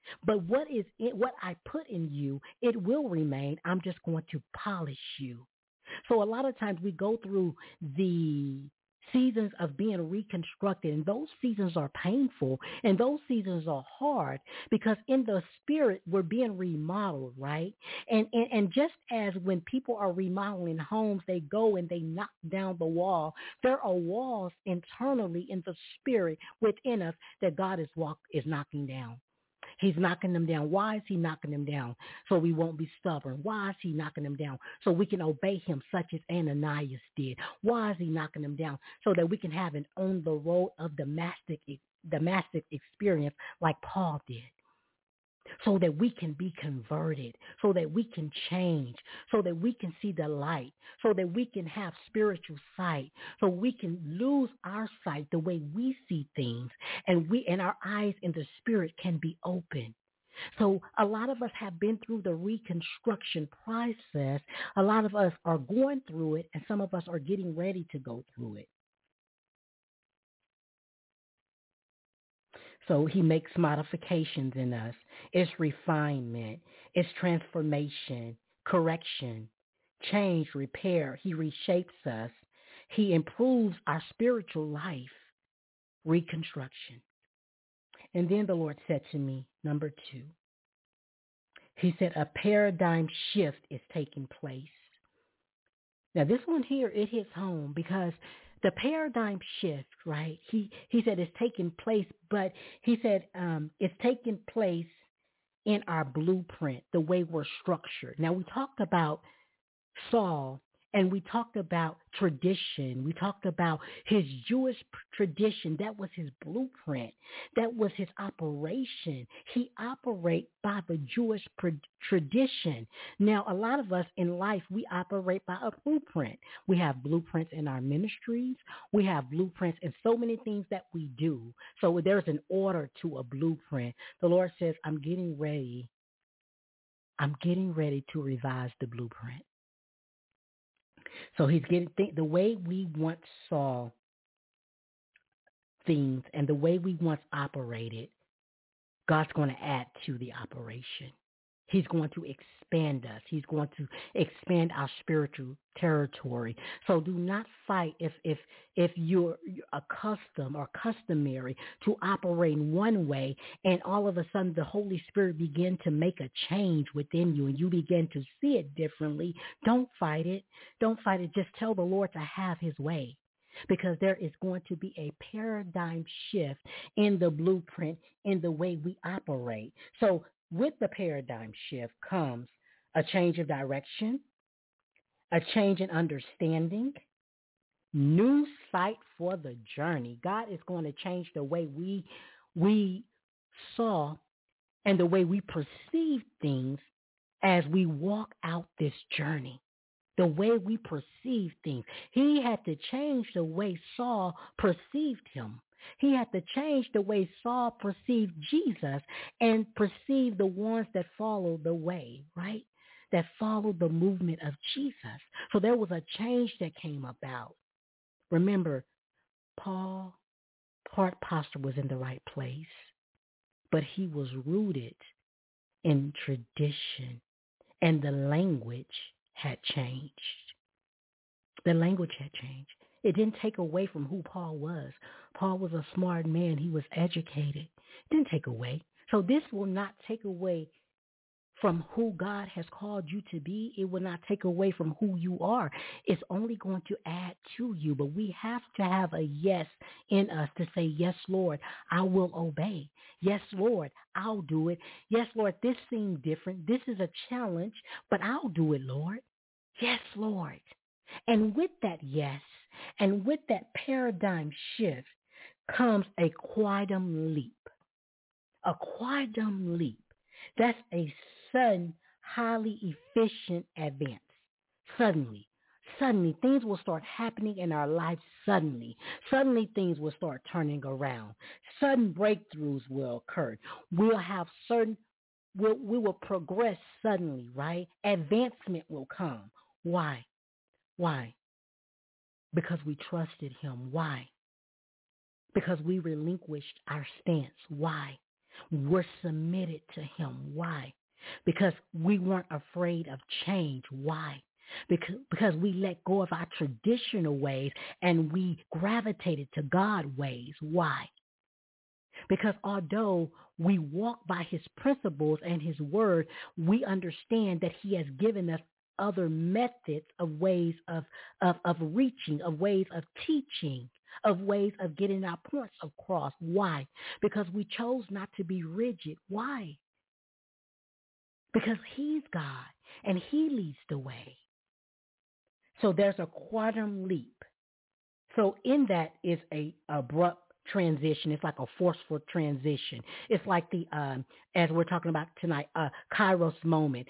But what I put in you, it will remain. I'm just going to polish you. So a lot of times we go through the seasons of being reconstructed, and those seasons are painful, and those seasons are hard, because in the spirit we're being remodeled, right? And just as when people are remodeling homes, they go and they knock down the wall, there are walls internally in the spirit within us that God is knocking down. He's knocking them down. Why is he knocking them down? So we won't be stubborn. Why is he knocking them down? So we can obey him, such as Ananias did. Why is he knocking them down? So that we can have an on the road of Damascus experience like Paul did. So that we can be converted, so that we can change, so that we can see the light, so that we can have spiritual sight, so we can lose our sight the way we see things, and our eyes in the spirit can be open. So a lot of us have been through the reconstruction process. A lot of us are going through it, and some of us are getting ready to go through it. So he makes modifications in us. It's refinement. It's transformation, correction, change, repair. He reshapes us. He improves our spiritual life, reconstruction. And then the Lord said to me, number 2, he said, a paradigm shift is taking place. Now this one here, it hits home because the paradigm shift, right? He said it's taking place, but he said it's taking place in our blueprint, the way we're structured. Now, we talked about Saul, and we talked about tradition. We talked about his Jewish tradition. That was his blueprint. That was his operation. He operates by the Jewish tradition. Now, a lot of us in life, we operate by a blueprint. We have blueprints in our ministries. We have blueprints in so many things that we do. So there's an order to a blueprint. The Lord says, I'm getting ready to revise the blueprint. So he's getting the way we once saw things and the way we once operated, God's going to add to the operation. He's going to expand us. He's going to expand our spiritual territory. So do not fight if you're accustomed or customary to operate one way, and all of a sudden the Holy Spirit begin to make a change within you and you begin to see it differently. Don't fight it. Don't fight it. Just tell the Lord to have his way, because there is going to be a paradigm shift in the blueprint, in the way we operate. So with the paradigm shift comes a change of direction, a change in understanding, new sight for the journey. God is going to change the way we saw and the way we perceive things as we walk out this journey. The way we perceive things. He had to change the way Saul perceived him. He had to change the way Saul perceived Jesus and perceived the ones that followed the way, right? That followed the movement of Jesus. So there was a change that came about. Remember, Paul's heart posture was in the right place, but he was rooted in tradition, and the language had changed. The language had changed. It didn't take away from who Paul was. Paul was a smart man. He was educated. It didn't take away. So this will not take away from who God has called you to be. It will not take away from who you are. It's only going to add to you. But we have to have a yes in us to say, yes, Lord, I will obey. Yes, Lord, I'll do it. Yes, Lord, this seems different. This is a challenge, but I'll do it, Lord. Yes, Lord. And with that yes, and with that paradigm shift comes a quantum leap. A quantum leap. That's a sudden, highly efficient advance. Suddenly things will start happening in our lives suddenly. Suddenly things will start turning around. Sudden breakthroughs will occur. We will progress suddenly, right? Advancement will come. Why? Because we trusted him. Why? Because we relinquished our stance. Why? We're submitted to him. Why? Because we weren't afraid of change. Why? Because we let go of our traditional ways and we gravitated to God ways. Why? Because although we walk by his principles and his word, we understand that he has given us other methods of ways of reaching, of ways of teaching, of ways of getting our points across. Why? Because we chose not to be rigid. Why? Because he's God and he leads the way. So there's a quantum leap. So in that is a abrupt transition. It's like a forceful transition. It's like the, as we're talking about tonight, Kairos moment.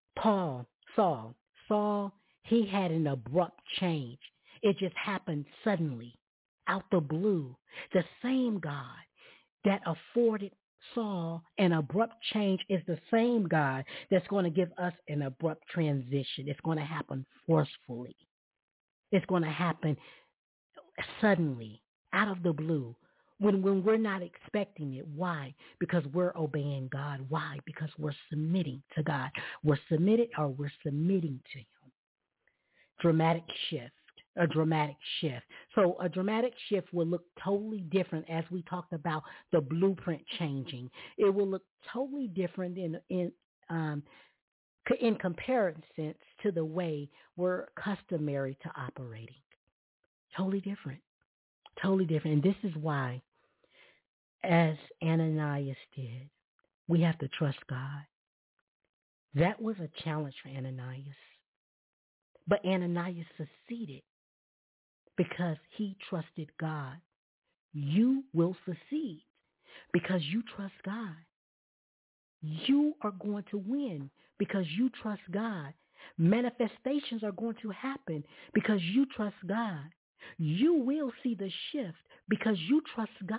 Saul, he had an abrupt change. It just happened suddenly, out the blue. The same God that afforded Saul an abrupt change is the same God that's going to give us an abrupt transition. It's going to happen forcefully. It's going to happen suddenly, out of the blue, when we're not expecting it. Why? Because we're obeying God. Why? Because we're submitting to God. We're submitted or we're submitting to him. Dramatic shift. A dramatic shift. So a dramatic shift will look totally different, as we talked about the blueprint changing. It will look totally different in comparison to the way we're customary to operating. Totally different. Totally different. And this is why, as Ananias did, we have to trust God. That was a challenge for Ananias. But Ananias succeeded because he trusted God. You will succeed because you trust God. You are going to win because you trust God. Manifestations are going to happen because you trust God. You will see the shift because you trust God.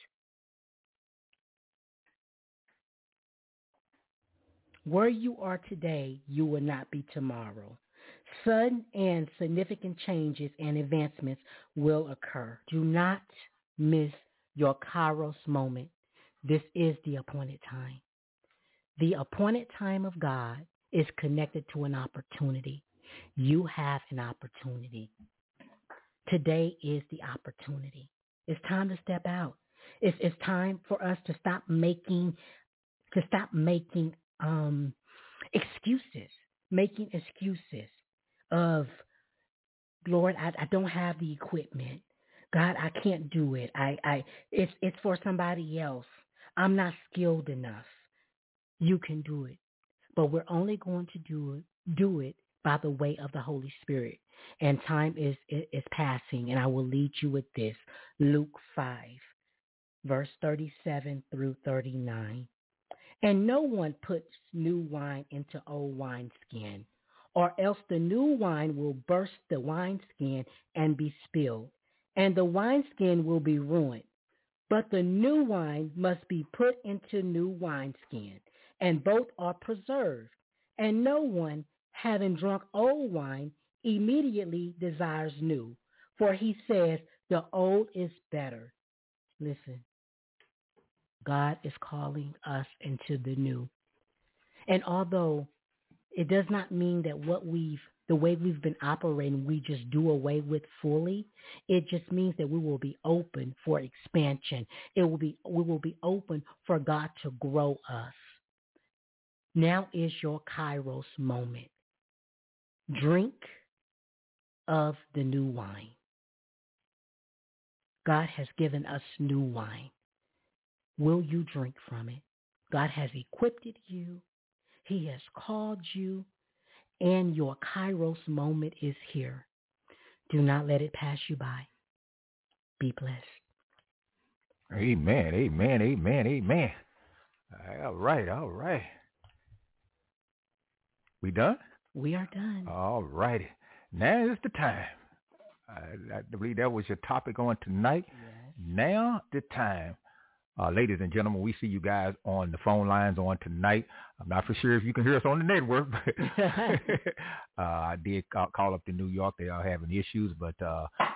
Where you are today, you will not be tomorrow. Sudden and significant changes and advancements will occur. Do not miss your Kairos moment. This is the appointed time. The appointed time of God is connected to an opportunity. You have an opportunity. Today is the opportunity. It's time to step out. It's time for us to stop making excuses. Making excuses of, Lord, I don't have the equipment. God, I can't do it. It's for somebody else. I'm not skilled enough. You can do it. But we're only going to do it by the way of the Holy Spirit. And time is passing, and I will lead you with this. Luke 5, verse 37 through 39. And no one puts new wine into old wineskin, or else the new wine will burst the wineskin and be spilled, and the wineskin will be ruined. But the new wine must be put into new wineskin, and both are preserved. And no one, having drunk old wine, immediately desires new, for he says, the old is better. Listen, God is calling us into the new. And although it does not mean that the way we've been operating, we just do away with fully. It just means that we will be open for expansion. We will be open for God to grow us. Now is your Kairos moment. Drink of the new wine. God has given us new wine. Will you drink from it? God has equipped you. He has called you, and your Kairos moment is here. Do not let it pass you by. Be blessed. Amen, amen, amen, amen. All right. We done? We are done. All righty. Now is the time. I believe that was your topic on tonight. Yes. Now the time. Ladies and gentlemen, we see you guys on the phone lines on tonight. I'm not for sure if you can hear us on the network, but I did call up to New York. They are having issues, but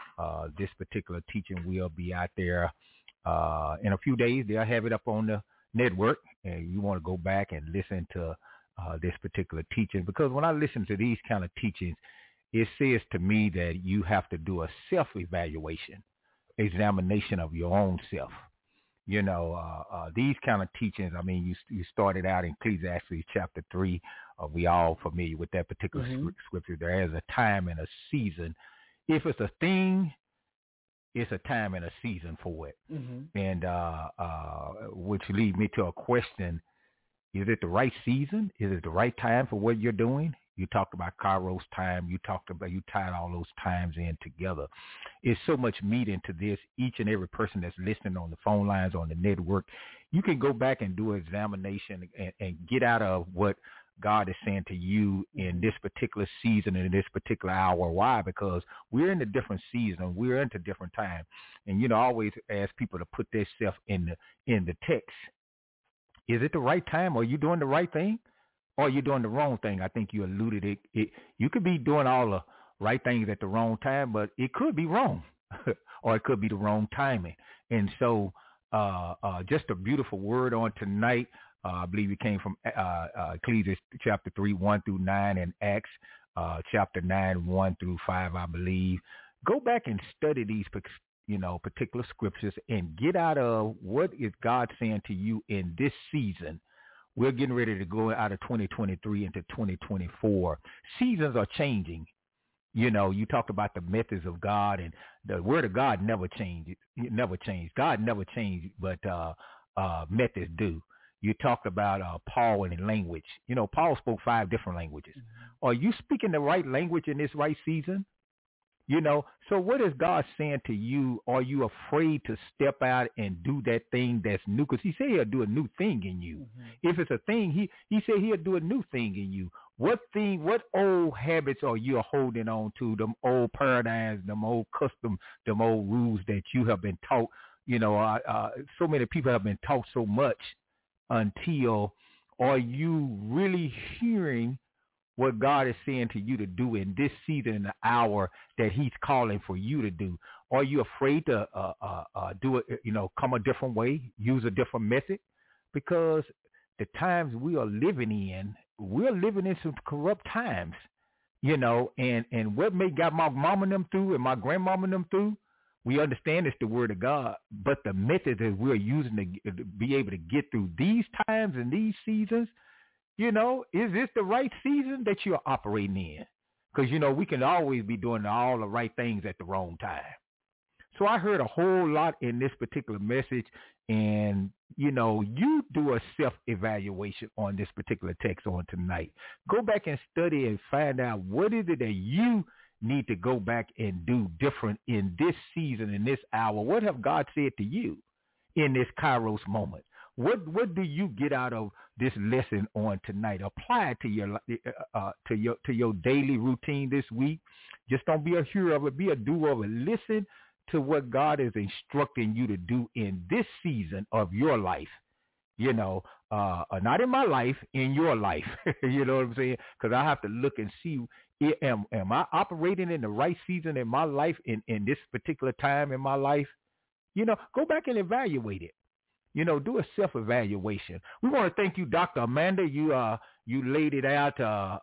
this particular teaching will be out there in a few days. They'll have it up on the network and you want to go back and listen to this particular teaching, because when I listen to these kind of teachings, it says to me that you have to do a self-evaluation, examination of your own self. These kind of teachings, I mean, you started out in Ecclesiastes chapter 3. We all familiar with that particular scripture. There is a time and a season. If it's a thing, it's a time and a season for it. And which leads me to a question. Is it the right season? Is it the right time for what you're doing? You talked about Kairos time. You tied all those times in together. It's so much meat into this. Each and every person that's listening on the phone lines, on the network, you can go back and do an examination and get out of what God is saying to you in this particular season and in this particular hour. Why? Because we're in a different season. We're into different time. And, I always ask people to put themselves in the text. Is it the right time? Are you doing the right thing? Or are you doing the wrong thing? I think you alluded it. You could be doing all the right things at the wrong time, but it could be wrong, or it could be the wrong timing. And so just a beautiful word on tonight. I believe it came from Ecclesiastes chapter 3, 1-9, and Acts chapter 9, 1-5, I believe. Go back and study these particular scriptures and get out of what is God saying to you in this season. We're getting ready to go out of 2023 into 2024. Seasons are changing. You talked about the methods of God, and the word of God never changes. It never changed. God never changed, but methods do. You talked about Paul and language. Paul spoke 5 different languages. Are you speaking the right language in this right season? So what is God saying to you? Are you afraid to step out and do that thing that's new? Because he said he'll do a new thing in you. If it's a thing, he said he'll do a new thing in you. What old habits are you holding on to, them old paradigms, them old customs, them old rules that you have been taught? So many people have been taught so much until, are you really hearing what God is saying to you to do in this season and the hour that he's calling for you to do? Are you afraid to do it, come a different way, use a different method? Because the times we are living in, we're living in some corrupt times, and what may got my mama and them through and my grandmama and them through, we understand it's the word of God, but the method that we're using to be able to get through these times and these seasons, is this the right season that you're operating in? Because, we can always be doing all the right things at the wrong time. So I heard a whole lot in this particular message, and, you do a self-evaluation on this particular text on tonight. Go back and study and find out what is it that you need to go back and do different in this season, in this hour. What have God said to you in this Kairos moment? What do you get out of this lesson on tonight? Apply it to your daily routine this week. Just don't be a hearer of it, be a doer of it. Listen to what God is instructing you to do in this season of your life. Not in my life, in your life. You know what I'm saying? Because I have to look and see, am I operating in the right season in my life, in this particular time in my life? Go back and evaluate it. Do a self-evaluation. We want to thank you, Dr. Amanda. You laid it out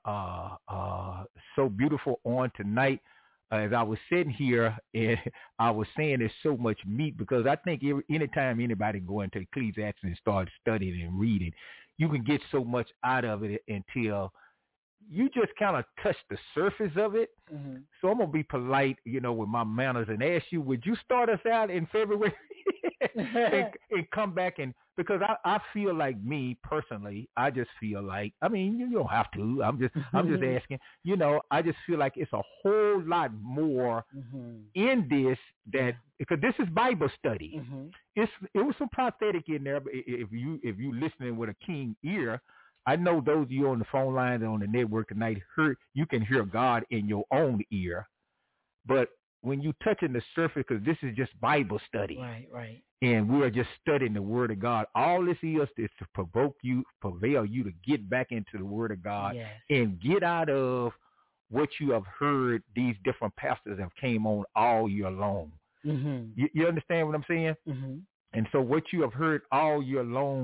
so beautiful on tonight. As I was sitting here, and I was saying there's so much meat, because I think anytime anybody go into Ecclesiastes and start studying and reading, you can get so much out of it until you just kind of touch the surface of it. So I'm going to be polite, with my manners, and ask you, would you start us out in February and come back? And because I feel like, me personally, I just feel like, I mean, you don't have to. I'm just asking. I just feel like it's a whole lot more in this, that because this is Bible study. It was some prophetic in there. But if you listening with a keen ear, I know those of you on the phone lines and on the network tonight, you can hear God in your own ear. But when you touching the surface, because this is just Bible study. Right. And we are just studying the word of God. All this is to prevail you to get back into the word of God. Yes. And get out of what you have heard these different pastors have came on all year long. You understand what I'm saying? And so what you have heard all year long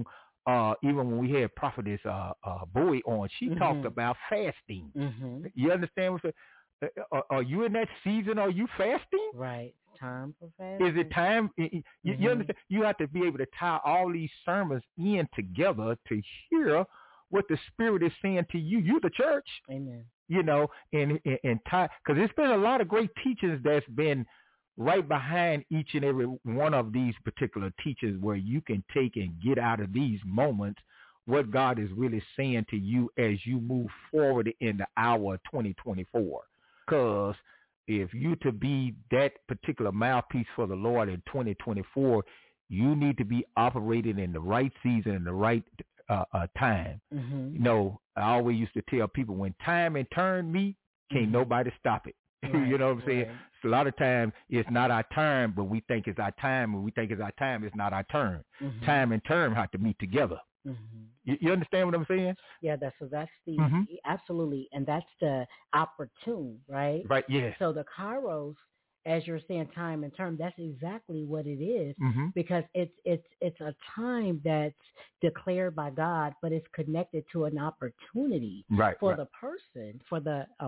even when we had Prophetess Bowie on, she talked about fasting. You understand what I'm saying? Are you in that season? Are you fasting? Right. Time for fasting. Is it time? You understand? You have to be able to tie all these sermons in together to hear what the Spirit is saying to you. You, the church. Amen. You know, and tie, because there's been a lot of great teachings that's been right behind each and every one of these particular teachers, where you can take and get out of these moments what God is really saying to you as you move forward in the hour of 2024. Because if you to be that particular mouthpiece for the Lord in 2024, you need to be operating in the right season and the right time. You know, I always used to tell people, when time and turn meet, can't nobody stop it. Right, you know what I'm saying? Right. So a lot of times it's not our turn, but we think it's our time. When we think it's our time, it's not our turn. Time and turn have to meet together. You understand what I'm saying? Yeah, that's the absolutely, and that's the opportune, right? Right. Yeah. So the Kairos, as you're saying, time and term, that's exactly what it is, because it's a time that's declared by God, but it's connected to an opportunity for the person, for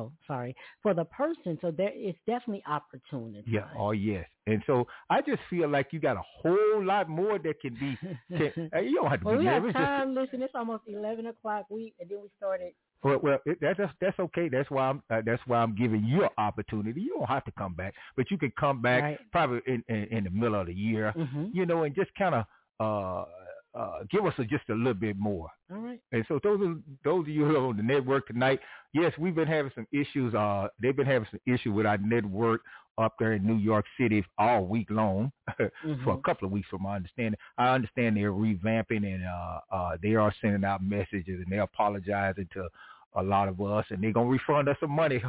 the person. So there, it's definitely opportunity. Yeah. Oh, yes. And so I just feel like you got a whole lot more that can be. You don't have to be nervous. We have time. Listen, it's almost 11 o'clock. And then we started. Well, that's okay. That's why I'm giving you an opportunity. You don't have to come back, but you can come back probably in the middle of the year, you know, and just kind of give us just a little bit more. All right. And so those of you who are on the network tonight, yes, we've been having some issues. They've been having some issue with our network up there in New York City all week long for a couple of weeks, from my understanding. I understand they're revamping, and they are sending out messages, and they're apologizing to a lot of us, and they're going to refund us some money.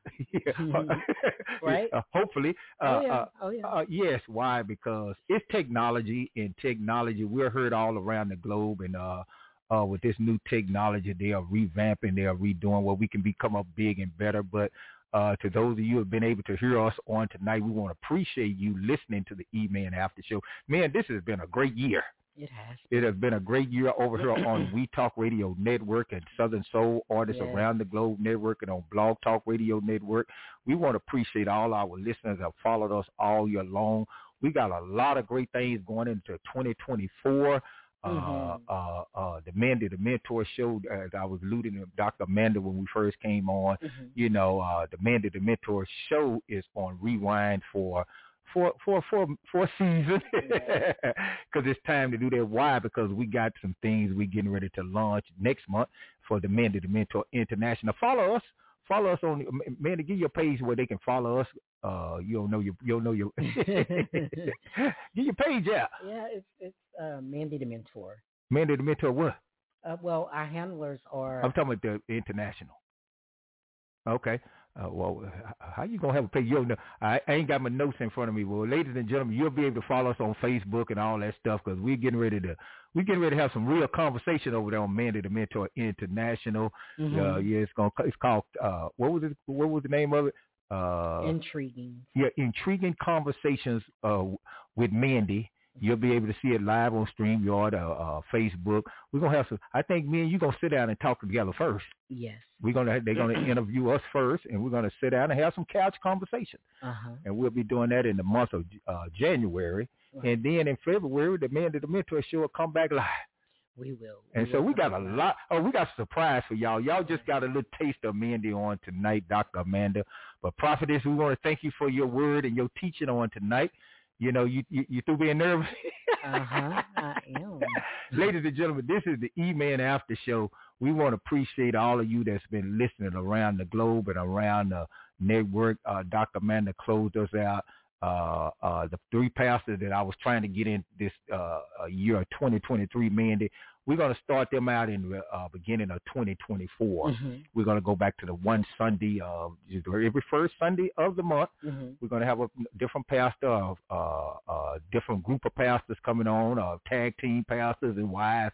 Right? Hopefully. Oh, yeah. Yes. Why? Because it's technology, and technology, we're heard all around the globe, and with this new technology, they are revamping, they are redoing where we can become up big and better. But to those of you who have been able to hear us on tonight, we want to appreciate you listening to the E-Man After Show. Man, this has been a great year. It has. It has been a great year over here on We Talk Radio Network and Southern Soul Artists Around the Globe Network, and on Blog Talk Radio Network. We want to appreciate all our listeners that have followed us all year long. We got a lot of great things going into 2024. The Mandy the Mentor show, as I was alluding to Dr. Amanda when we first came on, you know, the Mandy the Mentor show is on rewind for a season, because it's time to do that. Why? Because we got some things we getting ready to launch next month for the Mandy the Mentor International. Follow us on Mandy. Give your page where they can follow us. You don't know your give your page out. Yeah, it's Mandy the Mentor. Mandy the Mentor what? Well, our handlers are. I'm talking about the international. Okay. Well, how you gonna have a page? You don't know. I ain't got my notes in front of me. Well, ladies and gentlemen, you'll be able to follow us on Facebook and all that stuff, because we're getting ready to have some real conversation over there on Mandy the Mentor International. It's called what was the name of it? Intriguing. Yeah, Intriguing Conversations with Mandy. You'll be able to see it live on StreamYard, Facebook. We're gonna have some. I think me and you gonna sit down and talk together first. Yes. They're gonna interview us first, and we're gonna sit down and have some couch conversation. And we'll be doing that in the month of January, and then in February, the Mandy the Mentor show will come back live. We will. And so we got a lot. Oh, we got a surprise for y'all. Y'all just got a little taste of Mandy on tonight, Dr. Amanda. But Prophetess, we want to thank you for your word and your teaching on tonight. You know, you through being nervous? I am. Ladies and gentlemen, this is the E-Man After Show. We want to appreciate all of you that's been listening around the globe and around the network. Dr. Amanda closed us out. The three pastors that I was trying to get in this year of 2023, Mandy, we're going to start them out in the beginning of 2024. We're going to go back to the one Sunday, every first Sunday of the month. We're going to have a different pastor, different group of pastors coming on, tag team pastors and wives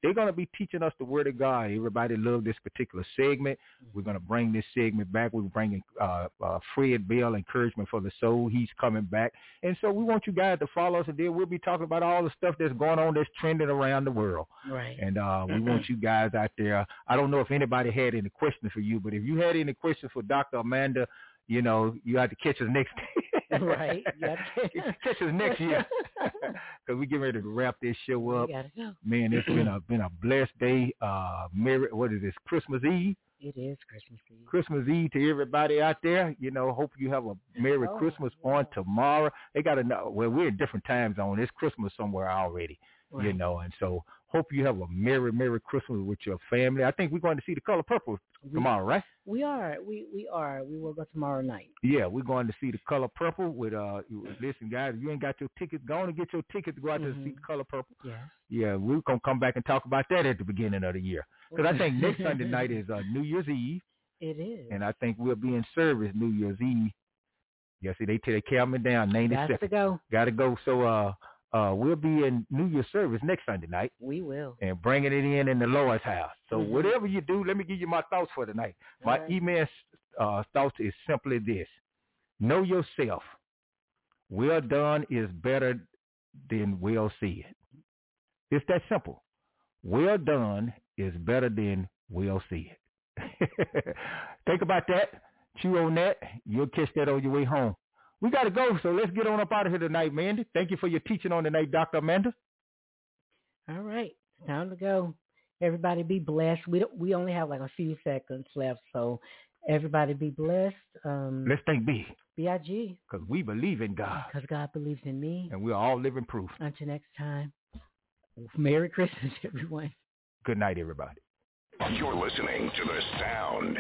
they're going to be teaching us the Word of God. Everybody love this particular segment. We're going to bring this segment back. We're bringing Fred Bell, Encouragement for the Soul. He's coming back. And so we want you guys to follow us, and then we'll be talking about all the stuff that's going on that's trending around the world. Right. And we want you guys out there. I don't know if anybody had any questions for you, but if you had any questions for Dr. Amanda, you have to catch us next right. Catch us next year. Because we get ready to wrap this show up. Go. Man, it's been a blessed day. What is this, Christmas Eve? It is Christmas Eve. Christmas Eve to everybody out there. Hope you have a Merry Christmas on tomorrow. They got to know, we're in different time zones. It's Christmas somewhere already, right. And so hope you have a Merry Christmas with your family. I think we're going to see The Color Purple tomorrow, right? We are. We are. We will go tomorrow night. Yeah, we're going to see The Color Purple with, listen, guys, if you ain't got your tickets, go on and get your tickets to go out there to see The Color Purple. Yeah. Yeah, we're going to come back and talk about that at the beginning of the year. Because I think next Sunday night is New Year's Eve. It is. And I think we'll be in service New Year's Eve. Yeah, see, they count me down. 90 seconds. Got to go. So we'll be in New Year's service next Sunday night. We will. And bringing it in the Lord's house. So whatever you do, let me give you my thoughts for tonight. My email thoughts is simply this. Know yourself. Well done is better than well said. It's that simple. Well done is better than well said. Think about that. Chew on that. You'll catch that on your way home. We got to go, so let's get on up out of here tonight, Mandy. Thank you for your teaching on tonight, Dr. Amanda. All right. Time to go. Everybody be blessed. We only have like a few seconds left, so everybody be blessed. Let's think big. B-I-G. Because we believe in God. Because God believes in me. And we're all living proof. Until next time. Merry Christmas, everyone. Good night, everybody. You're listening to The Sound.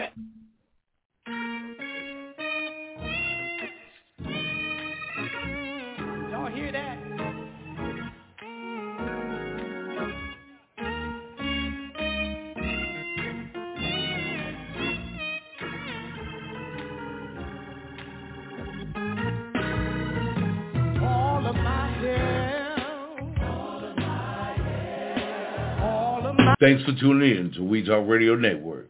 Y'all hear that? All of my hair, all of my Thanks for tuning in to We Talk Radio Network.